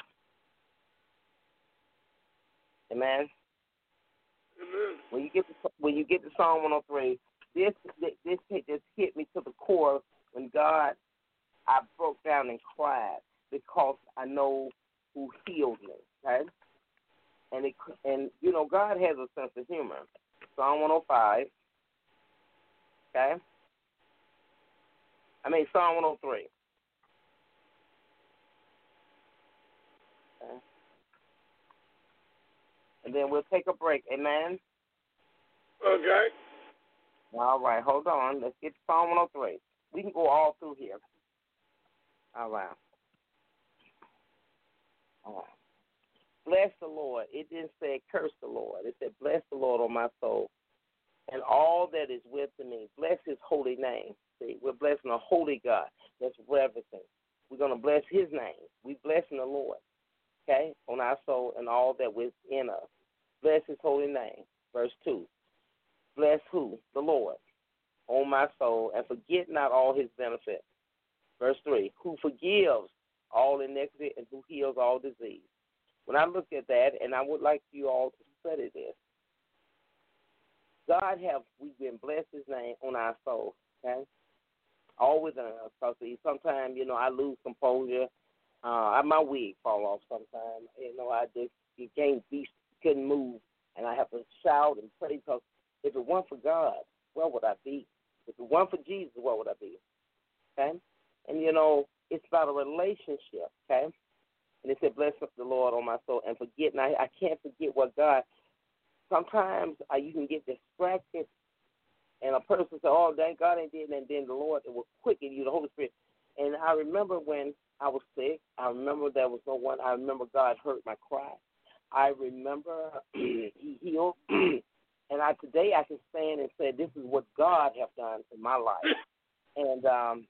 Amen? Amen. When you get to, when you get to Psalm one oh three, this, this, this just hit me to the core when God, I broke down and cried because I know who healed me, okay? And, it, and you know, God has a sense of humor. Psalm one oh five, okay? I mean, Psalm one oh three. Okay? And then we'll take a break, amen? Okay. All right, hold on. Let's get to Psalm one oh three. We can go all through here. All right. All right. Bless the Lord. It didn't say curse the Lord. It said bless the Lord, on my soul, and all that is within me. Bless his holy name. See, we're blessing a holy God. That's reverence. We're going to bless his name. We're blessing the Lord, okay, on our soul and all that within us. Bless his holy name. Verse two. Bless who? The Lord, on my soul, and forget not all his benefits. Verse three. Who forgives all iniquity and who heals all disease. When I look at that, and I would like you all to study this, God have, we've been blessed his name on our soul, okay? Always on us. Because sometimes, you know, I lose composure. Uh, my wig fall off sometimes. You know, I just, you can't be, couldn't move. And I have to shout and pray because if it weren't for God, where would I be? If it weren't for Jesus, where would I be? Okay? And, you know, it's about a relationship, okay? And it said, bless the Lord on my soul and forget. And I, I can't forget what God, sometimes uh, you can get distracted and a person say, oh, thank God ain't did, and then the Lord will quicken you, the Holy Spirit. And I remember when I was sick, I remember there was no one, I remember God heard my cry. I remember he healed. And I, today I can stand and say, this is what God has done in my life. And um,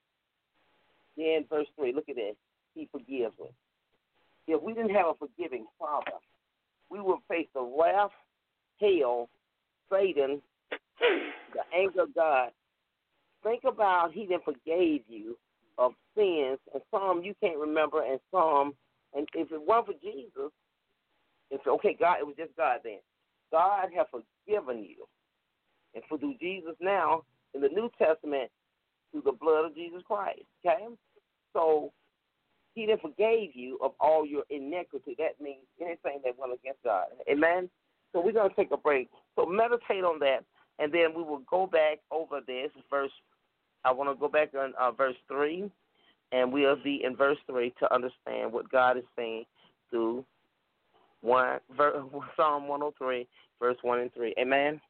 then verse three, look at this. He forgives me. If we didn't have a forgiving Father, we would face the wrath, hell, Satan, the anger of God. Think about he then forgave you of sins, and some you can't remember, and some, and if it weren't for Jesus, it's okay, God, it was just God then. God has forgiven you. And for through Jesus now, in the New Testament, through the blood of Jesus Christ, okay? So he then forgave you of all your iniquity. That means anything that went against God. Amen? So we're going to take a break. So meditate on that, and then we will go back over this verse. I want to go back on uh, verse three, and we'll be in verse three to understand what God is saying through one, ver, Psalm one oh three, verse one and three. Amen?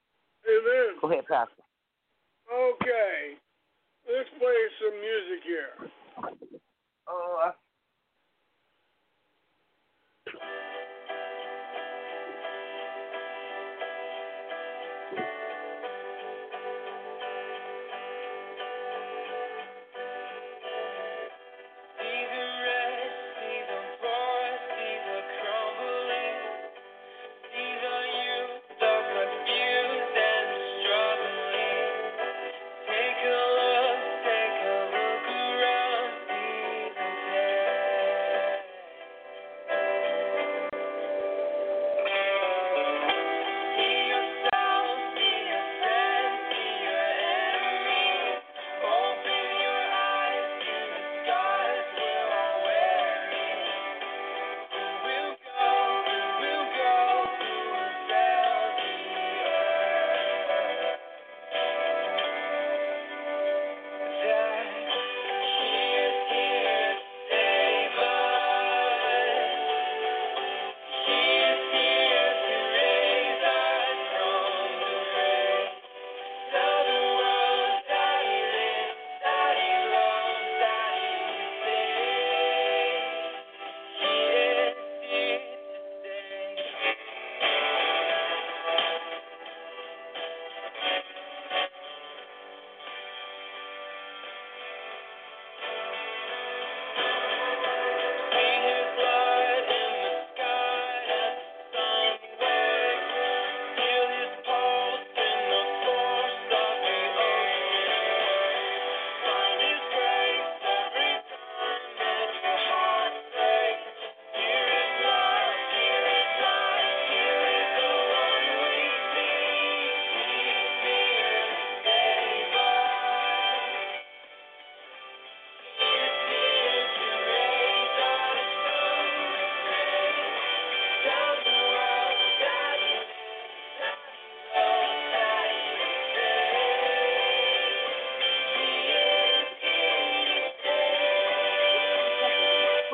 Amen. Go ahead, Pastor. Okay. Let's play some music here. Uh, Take a look, take a look around, Jesus.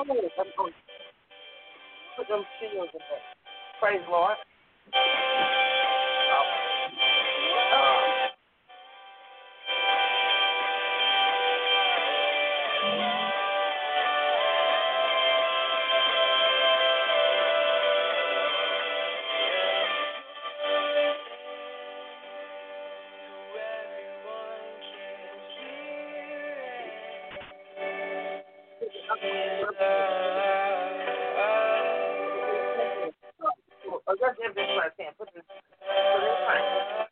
Oh, put them seals in there. Praise the Lord. Oh, just give this last hand. Put this, put this right.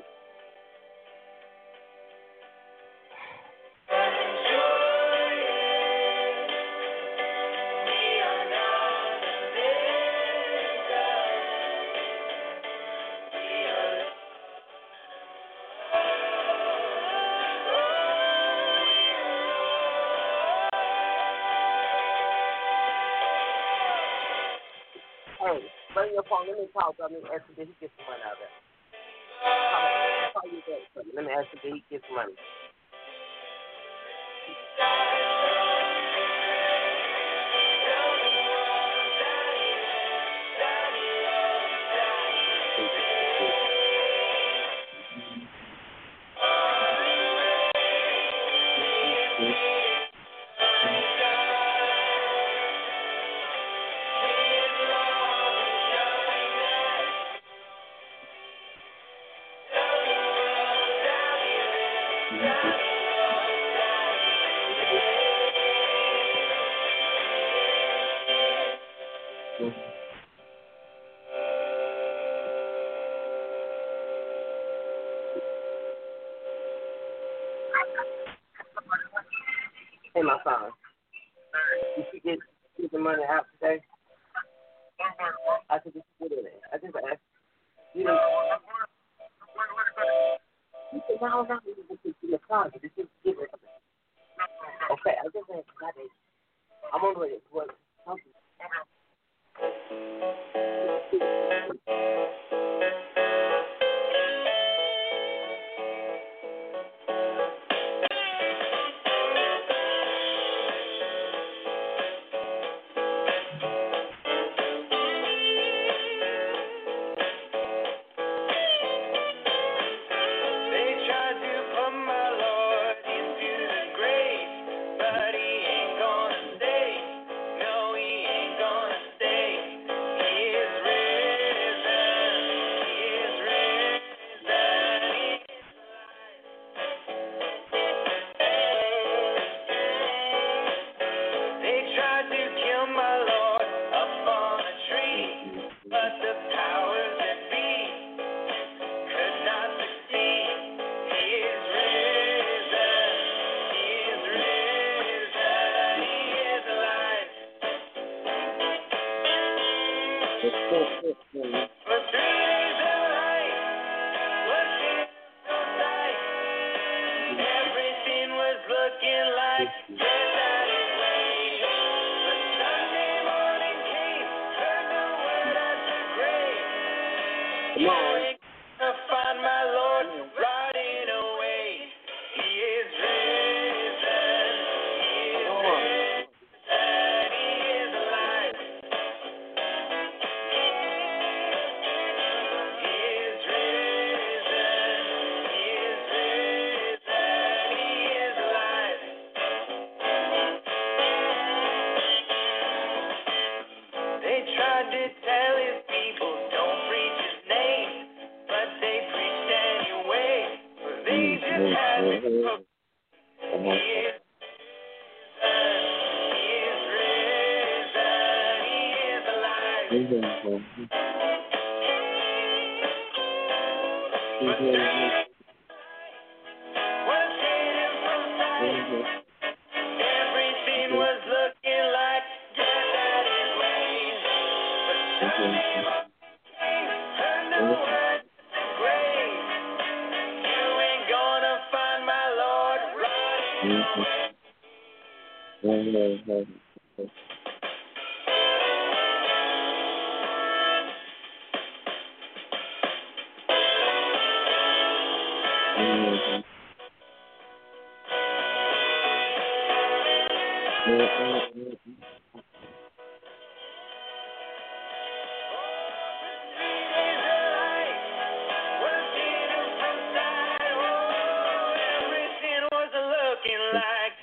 Hey, bring your phone. Let me call. Let me ask him, did he get some money out of that? I'll call you back. Let me ask him, did he get some money? Hey, my son. Did you get, get the money out today? I said, did you get it? I just asked. You know, you said, no, no, you just get your car. Did you get it? Okay, I just asked. I did. I'm on the way. What?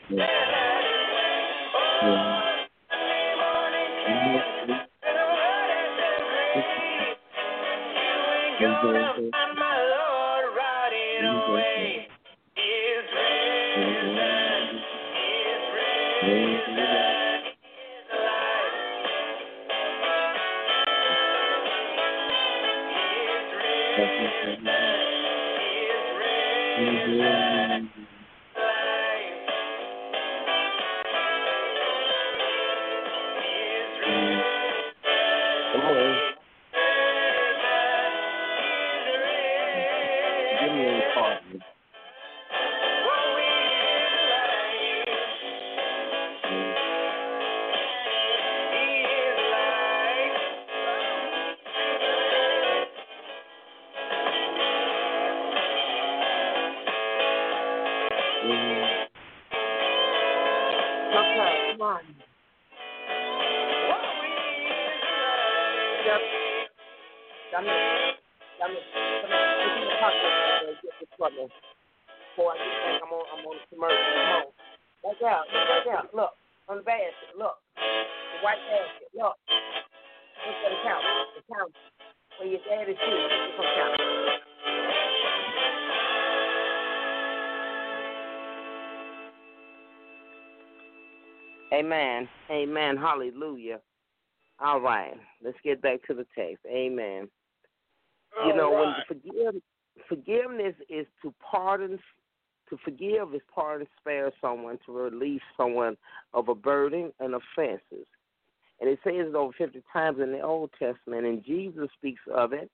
Amen. Amen. Hallelujah. All right. Let's get back to the text. Amen. All you know, right. when forgive, forgiveness is to pardon, to forgive is pardon, spare someone, to release someone of a burden and offenses. And it says it over fifty times in the Old Testament, and Jesus speaks of it.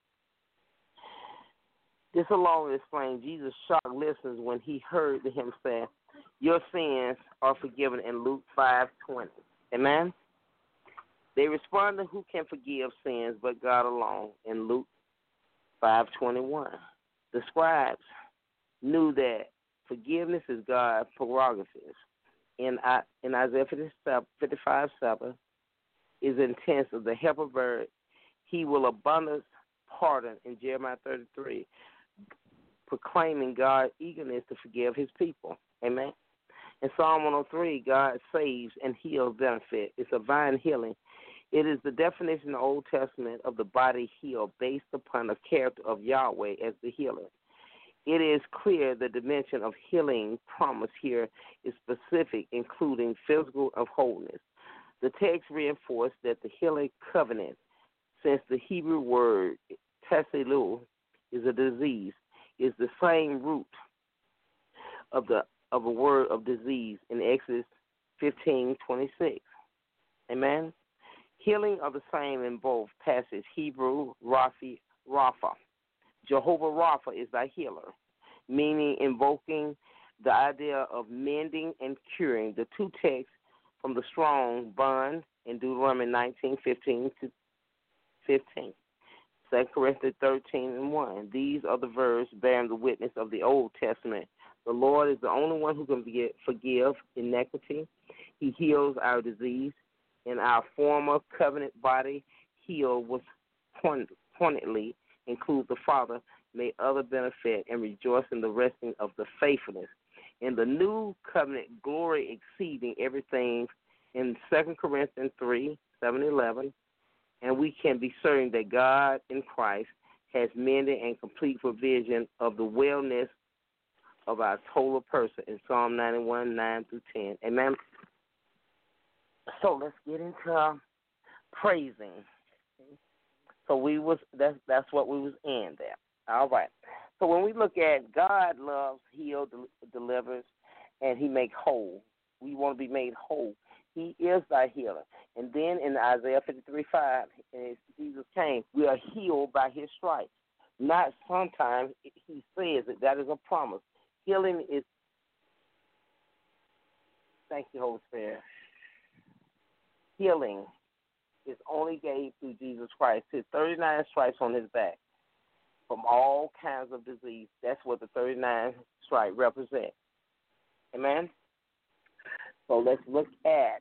This alone explains Jesus' shocked listeners when he heard him say, "Your sins are forgiven," in Luke five twenty. Amen? They responded, "Who can forgive sins but God alone?" in Luke five twenty-one. The scribes knew that forgiveness is God's prerogative. In, in Isaiah fifty-five seven is intense of the helper bird. He will abundance pardon in Jeremiah thirty-three, proclaiming God's eagerness to forgive his people. Amen. In Psalm one oh three, God saves and heals benefit. It's a divine healing. It is the definition in the Old Testament of the body healed based upon the character of Yahweh as the healer. It is clear the dimension of healing promised here is specific, including physical of wholeness. The text reinforced that the healing covenant, since the Hebrew word tesilu is a disease, is the same root of the of a word of disease in Exodus fifteen twenty-six. Amen. Healing are the same in both passages. Hebrew, Raphi, Rapha. Jehovah Rapha is thy healer, meaning invoking the idea of mending and curing. The two texts from the Strong Bond in Deuteronomy nineteen fifteen to fifteen. Second Corinthians thirteen and one. These are the verbs bearing the witness of the Old Testament. The Lord is the only one who can forgive iniquity. He heals our disease. In our former covenant body, healed was pointedly include the Father, may other benefit and rejoice in the resting of the faithfulness. In the new covenant, glory exceeding everything in Second Corinthians three, seven, eleven, and we can be certain that God in Christ has mended and complete provision of the wellness of our total person in Psalm ninety-one, nine through ten. Amen. So let's get into uh, praising. So we was that's that's what we was in there. All right. So when we look at God loves, heals, delivers, and He makes whole. We want to be made whole. He is thy healer. And then in Isaiah fifty-three five, as Jesus came, we are healed by His stripes. Not sometimes He says it. That is a promise. Healing is. Thank you, Holy Spirit. Healing is only gained through Jesus Christ. His thirty-nine stripes on His back from all kinds of disease. That's what the thirty-nine stripe represent. Amen? So let's look at,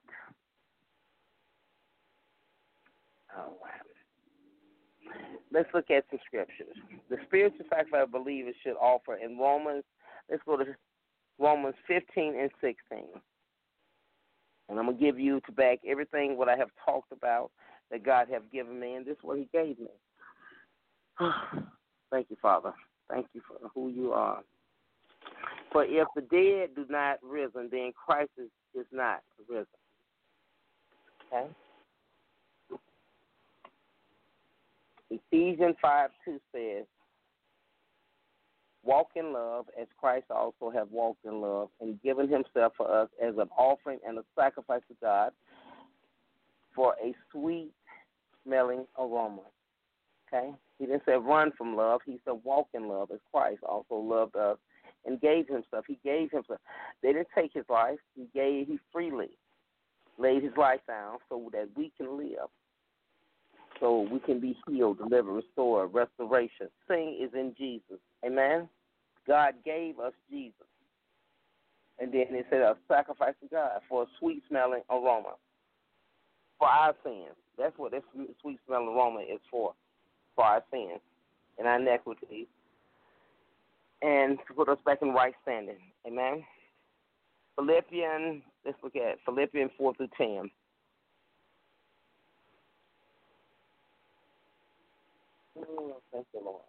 all right. Let's look at some scriptures. The spiritual sacrifice believers should offer in Romans, let's go to Romans fifteen and sixteen. And I'm going to give you to back everything what I have talked about that God have given me, and this is what he gave me. Thank you, Father. Thank you for who you are. For if the dead do not risen, then Christ is, is not risen. Okay? Ephesians five two says, walk in love as Christ also have walked in love and given himself for us as an offering and a sacrifice to God for a sweet smelling aroma. Okay? He didn't say run from love. He said walk in love as Christ also loved us and gave himself. He gave himself. They didn't take his life. He gave, he freely laid his life down so that we can live. So we can be healed, delivered, restored, restoration. Sing is in Jesus. Amen? God gave us Jesus. And then it said a sacrifice to God for a sweet-smelling aroma. For our sins. That's what this sweet-smelling aroma is for. For our sins and our iniquities. And to put us back in right standing. Amen? Philippians, let's look at Philippians four through ten. Oh, thank you, Lord.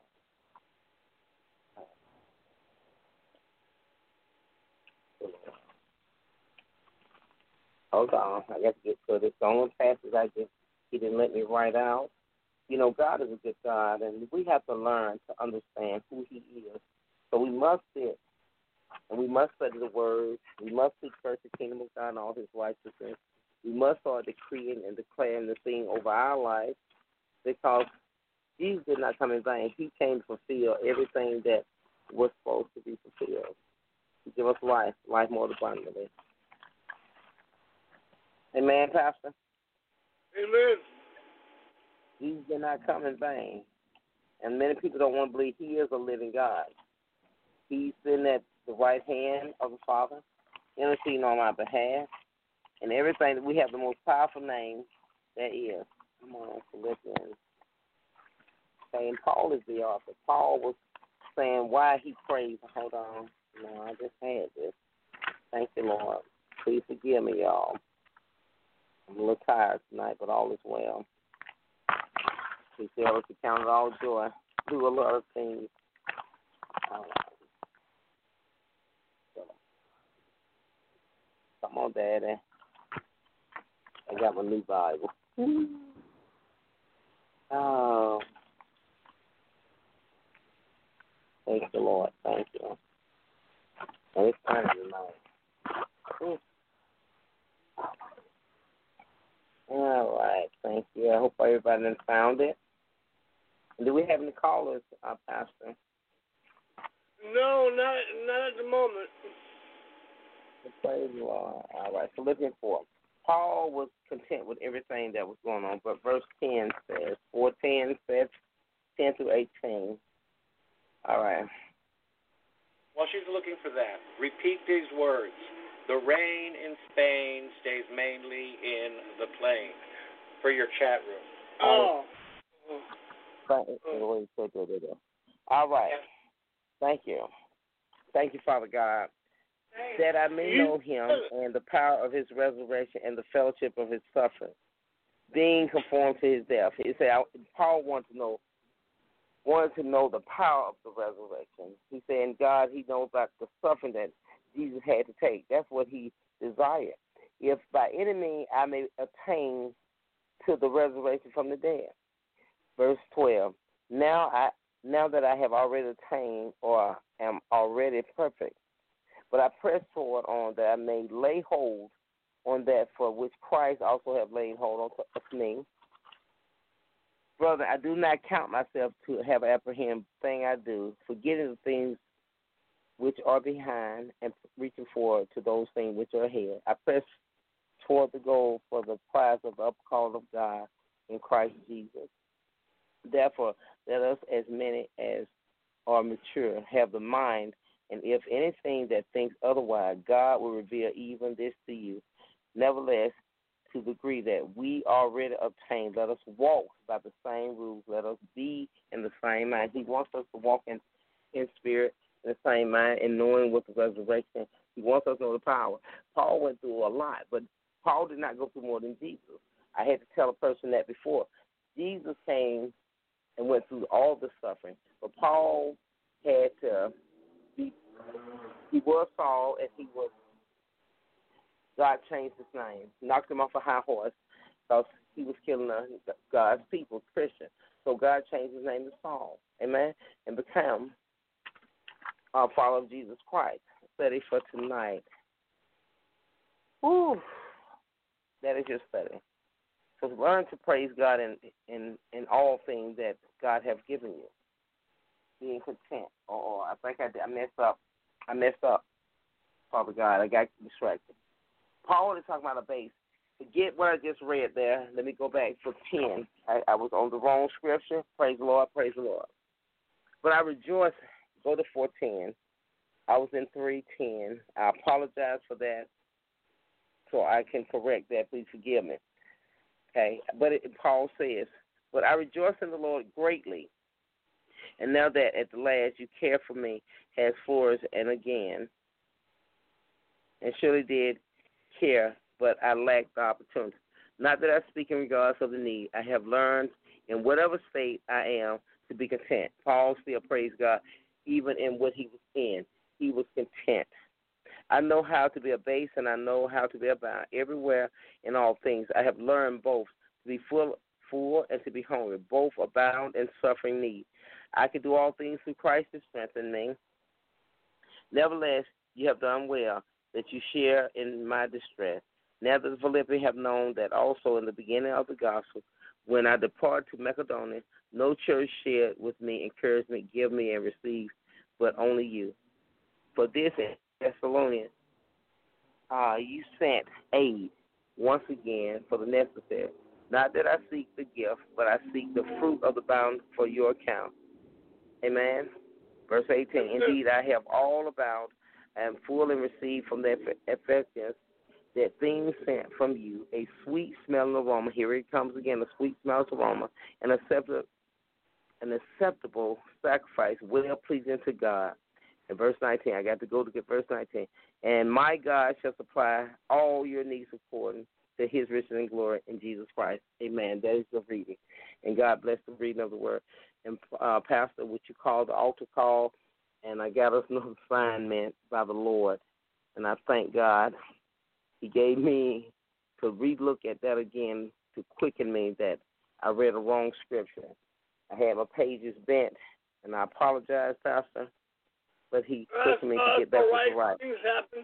Hold on. I got to get to this. The only passage I just, he didn't let me write out. You know, God is a good God, and we have to learn to understand who he is. So we must sit, and we must study the word. We must seek first the kingdom of God and all his righteousness. We must start decreeing and declaring the thing over our life, because Jesus did not come in vain. He came to fulfill everything that was supposed to be fulfilled. To give us life, life more abundantly. Amen, Pastor? Amen. Jesus did not come in vain. And many people don't want to believe he is a living God. He's sitting at the right hand of the Father, interceding on our behalf, and everything that we have the most powerful name there is. Come on, Philippians. And Paul is the author. Paul was saying why he prays. Hold on. No, I just had this. Thank you, Lord. Please forgive me, y'all. I'm a little tired tonight, but all is well. He said to count it all joy. Do a lot of things. All right. So, come on, Daddy. I got my new Bible. Oh. Thank the Lord. Thank you. And it's time tonight. All right. Thank you. I hope everybody has found it. Do we have any callers, uh, Pastor? No, not not at the moment. Praise the Lord. All right. Philippians four. Paul was content with everything that was going on, but verse ten says, four ten says, ten through eighteen. All right. While she's looking for that, repeat these words. The rain in Spain stays mainly in the plain. For your chat room. Oh. All right. Thank you. Thank you, Father God, that I may know him and the power of his resurrection and the fellowship of his suffering, being conformed to his death. He said, Paul wanted to know wanted to know the power of the resurrection. He said, in God, he knows about the suffering that Jesus had to take. That's what he desired. If by any means I may attain to the resurrection from the dead. Verse twelve. Now I now that I have already attained or am already perfect, but I press forward on that I may lay hold on that for which Christ also have laid hold on of me. Brother, I do not count myself to have apprehended the thing I do, forgetting the things which are behind and reaching forward to those things which are ahead. I press toward the goal for the prize of the upcall of God in Christ Jesus. Therefore, let us, as many as are mature, have the mind, and if anything that thinks otherwise, God will reveal even this to you. Nevertheless, to the degree that we already obtained, let us walk by the same rules. Let us be in the same mind. He wants us to walk in, in spirit, in the same mind, and knowing with the resurrection. He wants us to know the power. Paul went through a lot, but Paul did not go through more than Jesus. I had to tell a person that before. Jesus came and went through all the suffering, but Paul had to be, he was Saul, and he was, God changed his name, knocked him off a high horse because he was killing uh, God's people, Christians. So God changed his name to Saul, amen, and became a follower of Jesus Christ. Study for tonight. Whew. That is your study. So learn to praise God in, in, in all things that God has given you. Being content. Oh, I think I did. I messed up. I messed up. Father God, I got distracted. Paul is talking about a base. Forget what I just read there. Let me go back for ten. I, I was on the wrong scripture. Praise the Lord. Praise the Lord. But I rejoice. Go to fourteen. I was in three ten. I apologize for that. So I can correct that. Please forgive me. Okay, but it, Paul says, but I rejoice in the Lord greatly, and now that at the last you care for me has flourished and again, and surely did care, but I lacked the opportunity. Not that I speak in regards of the need. I have learned in whatever state I am to be content. Paul still praised God even in what he was in. He was content. I know how to be abased, and I know how to be abound. Everywhere in all things, I have learned both to be full, full and to be hungry, both abound and suffering need. I can do all things through Christ who strengthens me. Nevertheless, you have done well that you share in my distress. Now that the Philippians have known that also in the beginning of the gospel, when I depart to Macedonia, no church shared with me, encouraged me, give me, and received, but only you. For this Thessalonians, uh, you sent aid once again for the necessary. Not that I seek the gift, but I seek the fruit of the bound for your account. Amen. Verse eighteen, indeed I have all about and fully received from the affections that things sent from you, a sweet smelling aroma. Here it comes again, a sweet smelling aroma, an acceptable, an acceptable sacrifice, well pleasing to God. In verse nineteen, I got to go to get verse nineteen. And my God shall supply all your needs according to his riches and glory in Jesus Christ. Amen. That is the reading. And God bless the reading of the word. And, uh, Pastor, what you call the altar call, and I got us another assignment by the Lord. And I thank God. He gave me to relook at that again to quicken me that I read a wrong scripture. I had my pages bent, and I apologize, Pastor. But he pushed me to get back to the right. Things happen.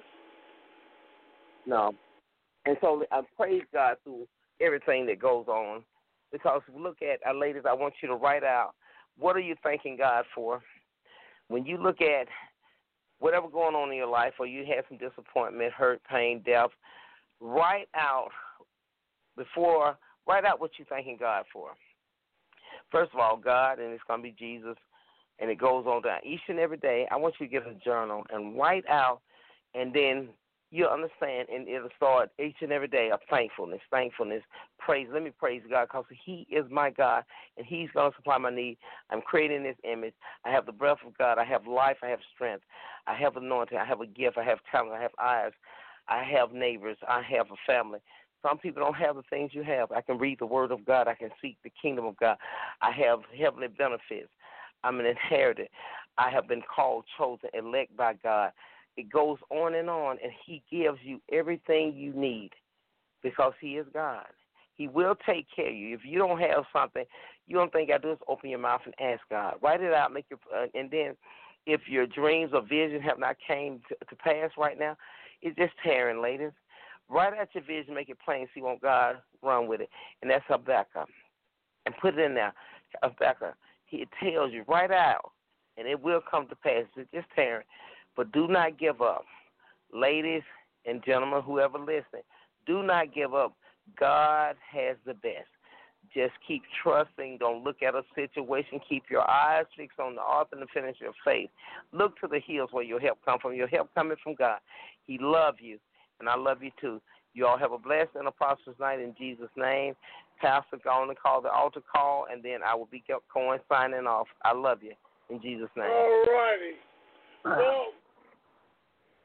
No. And so I praise God through everything that goes on. Because look at, uh, ladies, I want you to write out, what are you thanking God for? When you look at whatever going on in your life, or you had some disappointment, hurt, pain, death, write out before, write out what you're thanking God for. First of all, God, and it's going to be Jesus. And it goes on down. Each and every day, I want you to get a journal and write out, and then you'll understand, and it'll start each and every day of thankfulness, thankfulness, praise. Let me praise God because he is my God, and he's going to supply my need. I'm creating this image. I have the breath of God. I have life. I have strength. I have anointing. I have a gift. I have talent. I have eyes. I have neighbors. I have a family. Some people don't have the things you have. I can read the word of God. I can seek the kingdom of God. I have heavenly benefits. I'm an inheritor. I have been called, chosen, elect by God. It goes on and on, and he gives you everything you need because he is God. He will take care of you. If you don't have something, you don't think I do is open your mouth and ask God. Write it out, make your, uh, and then if your dreams or vision have not came to, to pass right now, it's just tearing, ladies. Write out your vision, make it plain, so you want God run with it. And that's Habakkuk. And put it in there, Habakkuk. It tells you right out, and it will come to pass. It's just tearing. But do not give up. Ladies and gentlemen, whoever listening, do not give up. God has the best. Just keep trusting. Don't look at a situation. Keep your eyes fixed on the author and the finisher of faith. Look to the hills where your help comes from. Your help coming from God. He loves you, and I love you too. You all have a blessed and a prosperous night in Jesus' name. Pastor, go on and call the altar call, and then I will be going signing off. I love you in Jesus' name. All righty. Well,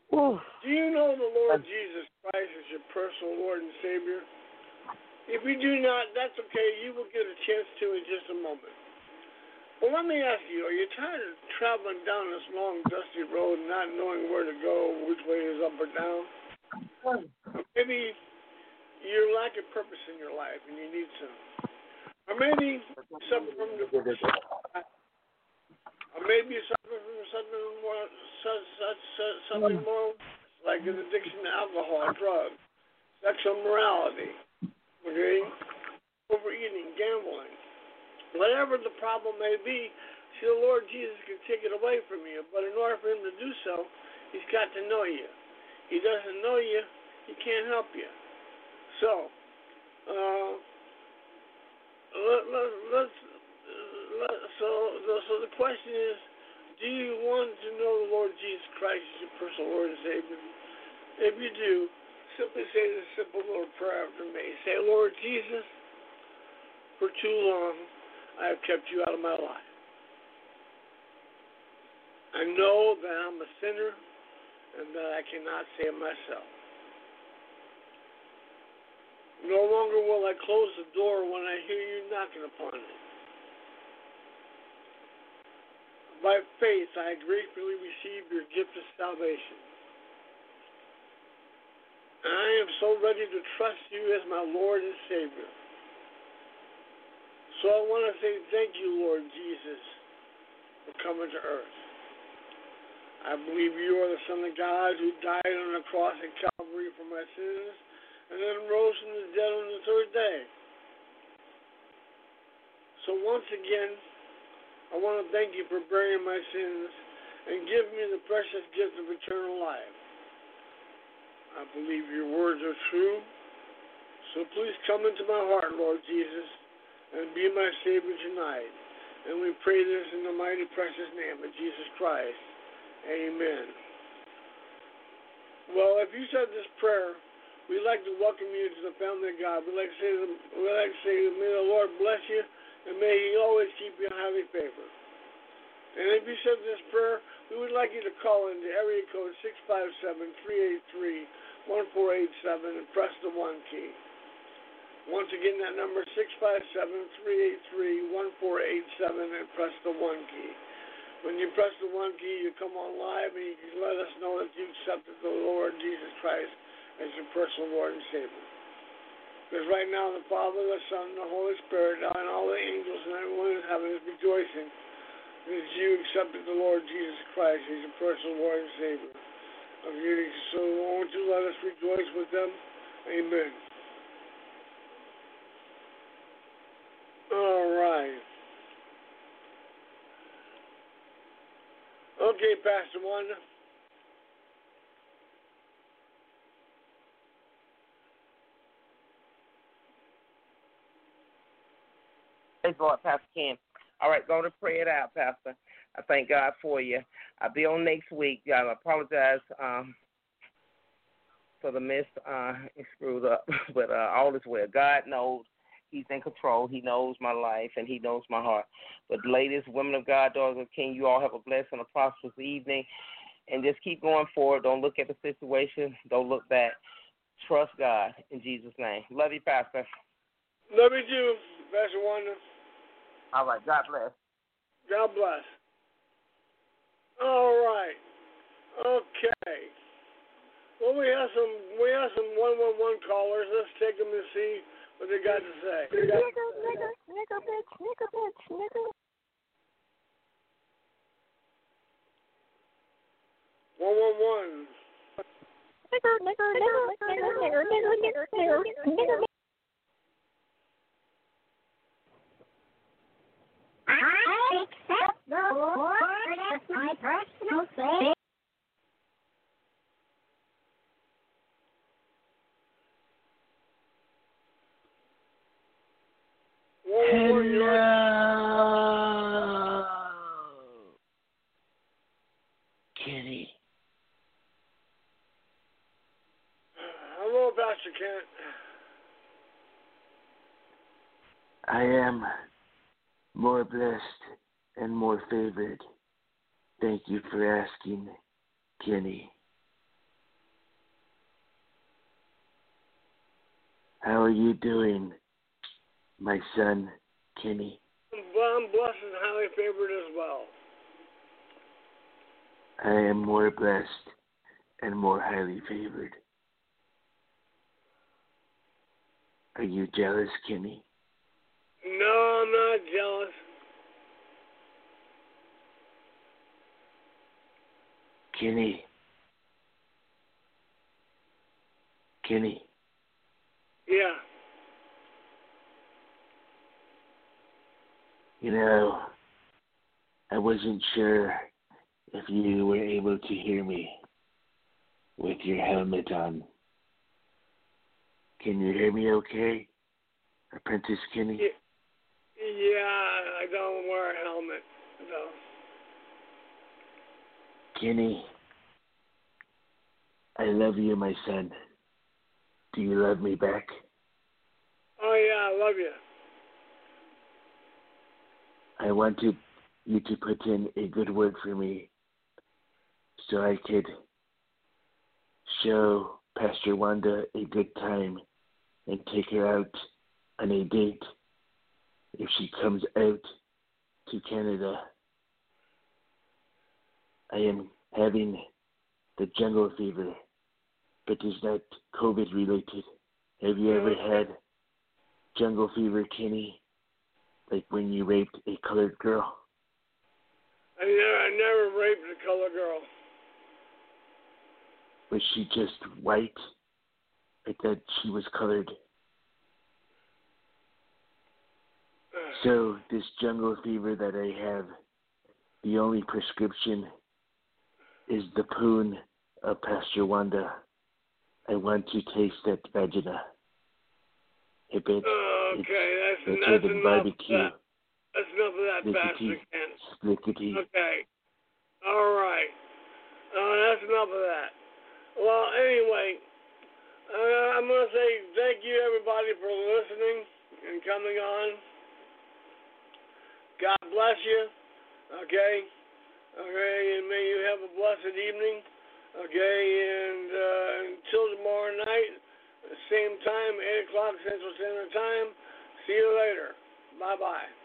Ooh. Do you know the Lord Jesus Christ as your personal Lord and Savior? If you do not, that's okay. You will get a chance to in just a moment. Well, let me ask you, are you tired of traveling down this long, dusty road and not knowing where to go, which way is up or down? Maybe you're lacking purpose in your life and you need some. Or maybe you suffer from depression. Or maybe you suffer from something more, such, such, such, something more like an addiction to alcohol, drugs, sexual morality, okay, overeating, gambling. Whatever the problem may be, see, the Lord Jesus can take it away from you. But in order for him to do so, he's got to know you. He doesn't know you, he can't help you. So, uh, let, let, let's, let, so, so the question is, do you want to know the Lord Jesus Christ as your personal Lord and Savior? If you do, simply say this simple little prayer after me. Say, Lord Jesus, for too long, I have kept you out of my life. I know that I'm a sinner and that I cannot save myself. No longer will I close the door when I hear you knocking upon it. By faith, I gratefully receive your gift of salvation. And I am so ready to trust you as my Lord and Savior. So I want to say thank you, Lord Jesus, for coming to earth. I believe you are the Son of God who died on the cross at Calvary for my sins and then rose from the dead on the third day. So once again, I want to thank you for bearing my sins and give me the precious gift of eternal life. I believe your words are true, so please come into my heart, Lord Jesus, and be my Savior tonight. And we pray this in the mighty precious name of Jesus Christ. Amen. Well, if you said this prayer, we'd like to welcome you to the family of God. We'd like to say, we'd like to say may the Lord bless you, and may he always keep you in highly favor. And if you said this prayer, we would like you to call into area code six five seven, three eight three, one four eight seven and press the one key. Once again, that number is six five seven, three eight three, one four eight seven and press the one key. When you press the one key, you come on live and you can let us know that you accepted the Lord Jesus Christ as your personal Lord and Savior. Because right now, the Father, the Son, and the Holy Spirit, and all the angels and everyone in heaven is rejoicing that you accepted the Lord Jesus Christ as your personal Lord and Savior of you. So won't you let us rejoice with them? Amen. All right. Okay, Pastor Wanda. Praise the Lord, Pastor Ken. All right, go to pray it out, Pastor. I thank God for you. I'll be on next week. I apologize um, for the miss. Uh, it screwed up, but uh, all is well. God knows. He's in control. He knows my life, and he knows my heart. But ladies, women of God, daughters of King, you all have a blessed and a prosperous evening. And just keep going forward. Don't look at the situation. Don't look back. Trust God in Jesus' name. Love you, Pastor. Love you too, Pastor Wanda. All right. God bless. God bless. All right. Okay. Well, we have some we have some one one one callers. Let's take them and see what they got to say. Nigger, nigger, nigger, bitch, nigger, bitch, nigger. One one one. Nigger, nigger, nigger, nigger, nigger, nigger, nigger, nigger, nigger. I accept the Lord as my personal Savior. Hello. Kenny. Hello, Pastor Kent. I am more blessed and more favored. Thank you for asking, Kenny. How are you doing, my son, Kenny? I'm blessed and highly favored as well. I am more blessed and more highly favored. Are you jealous, Kenny? No, I'm not jealous. Kenny. Kenny. Yeah. You know, I wasn't sure if you were able to hear me with your helmet on. Can you hear me okay, Apprentice Kenny? Yeah, yeah I don't wear a helmet, though. Kenny, I love you, my son. Do you love me back? Oh, yeah, I love you. I wanted you to put in a good word for me so I could show Pastor Wanda a good time and take her out on a date if she comes out to Canada. I am having the jungle fever, but it's not COVID related. Have you ever had jungle fever, Kenny? Like when you raped a colored girl? I never, I never raped a colored girl. Was she just white? I thought she was colored. So this jungle fever that I have, the only prescription is the poon of Pastor Wanda. I want to taste that vagina. If it, Oh, okay, that's, it's that's with enough barbecue. of that. That's enough of that, Slickety, Pastor Ken. slickety. Okay. All right. Uh, that's enough of that. Well, anyway, uh, I'm going to say thank you, everybody, for listening and coming on. God bless you. Okay. Okay, and may you have a blessed evening. Okay, and uh, until tomorrow night, same time, eight o'clock Central Standard Time. See you later. Bye-bye.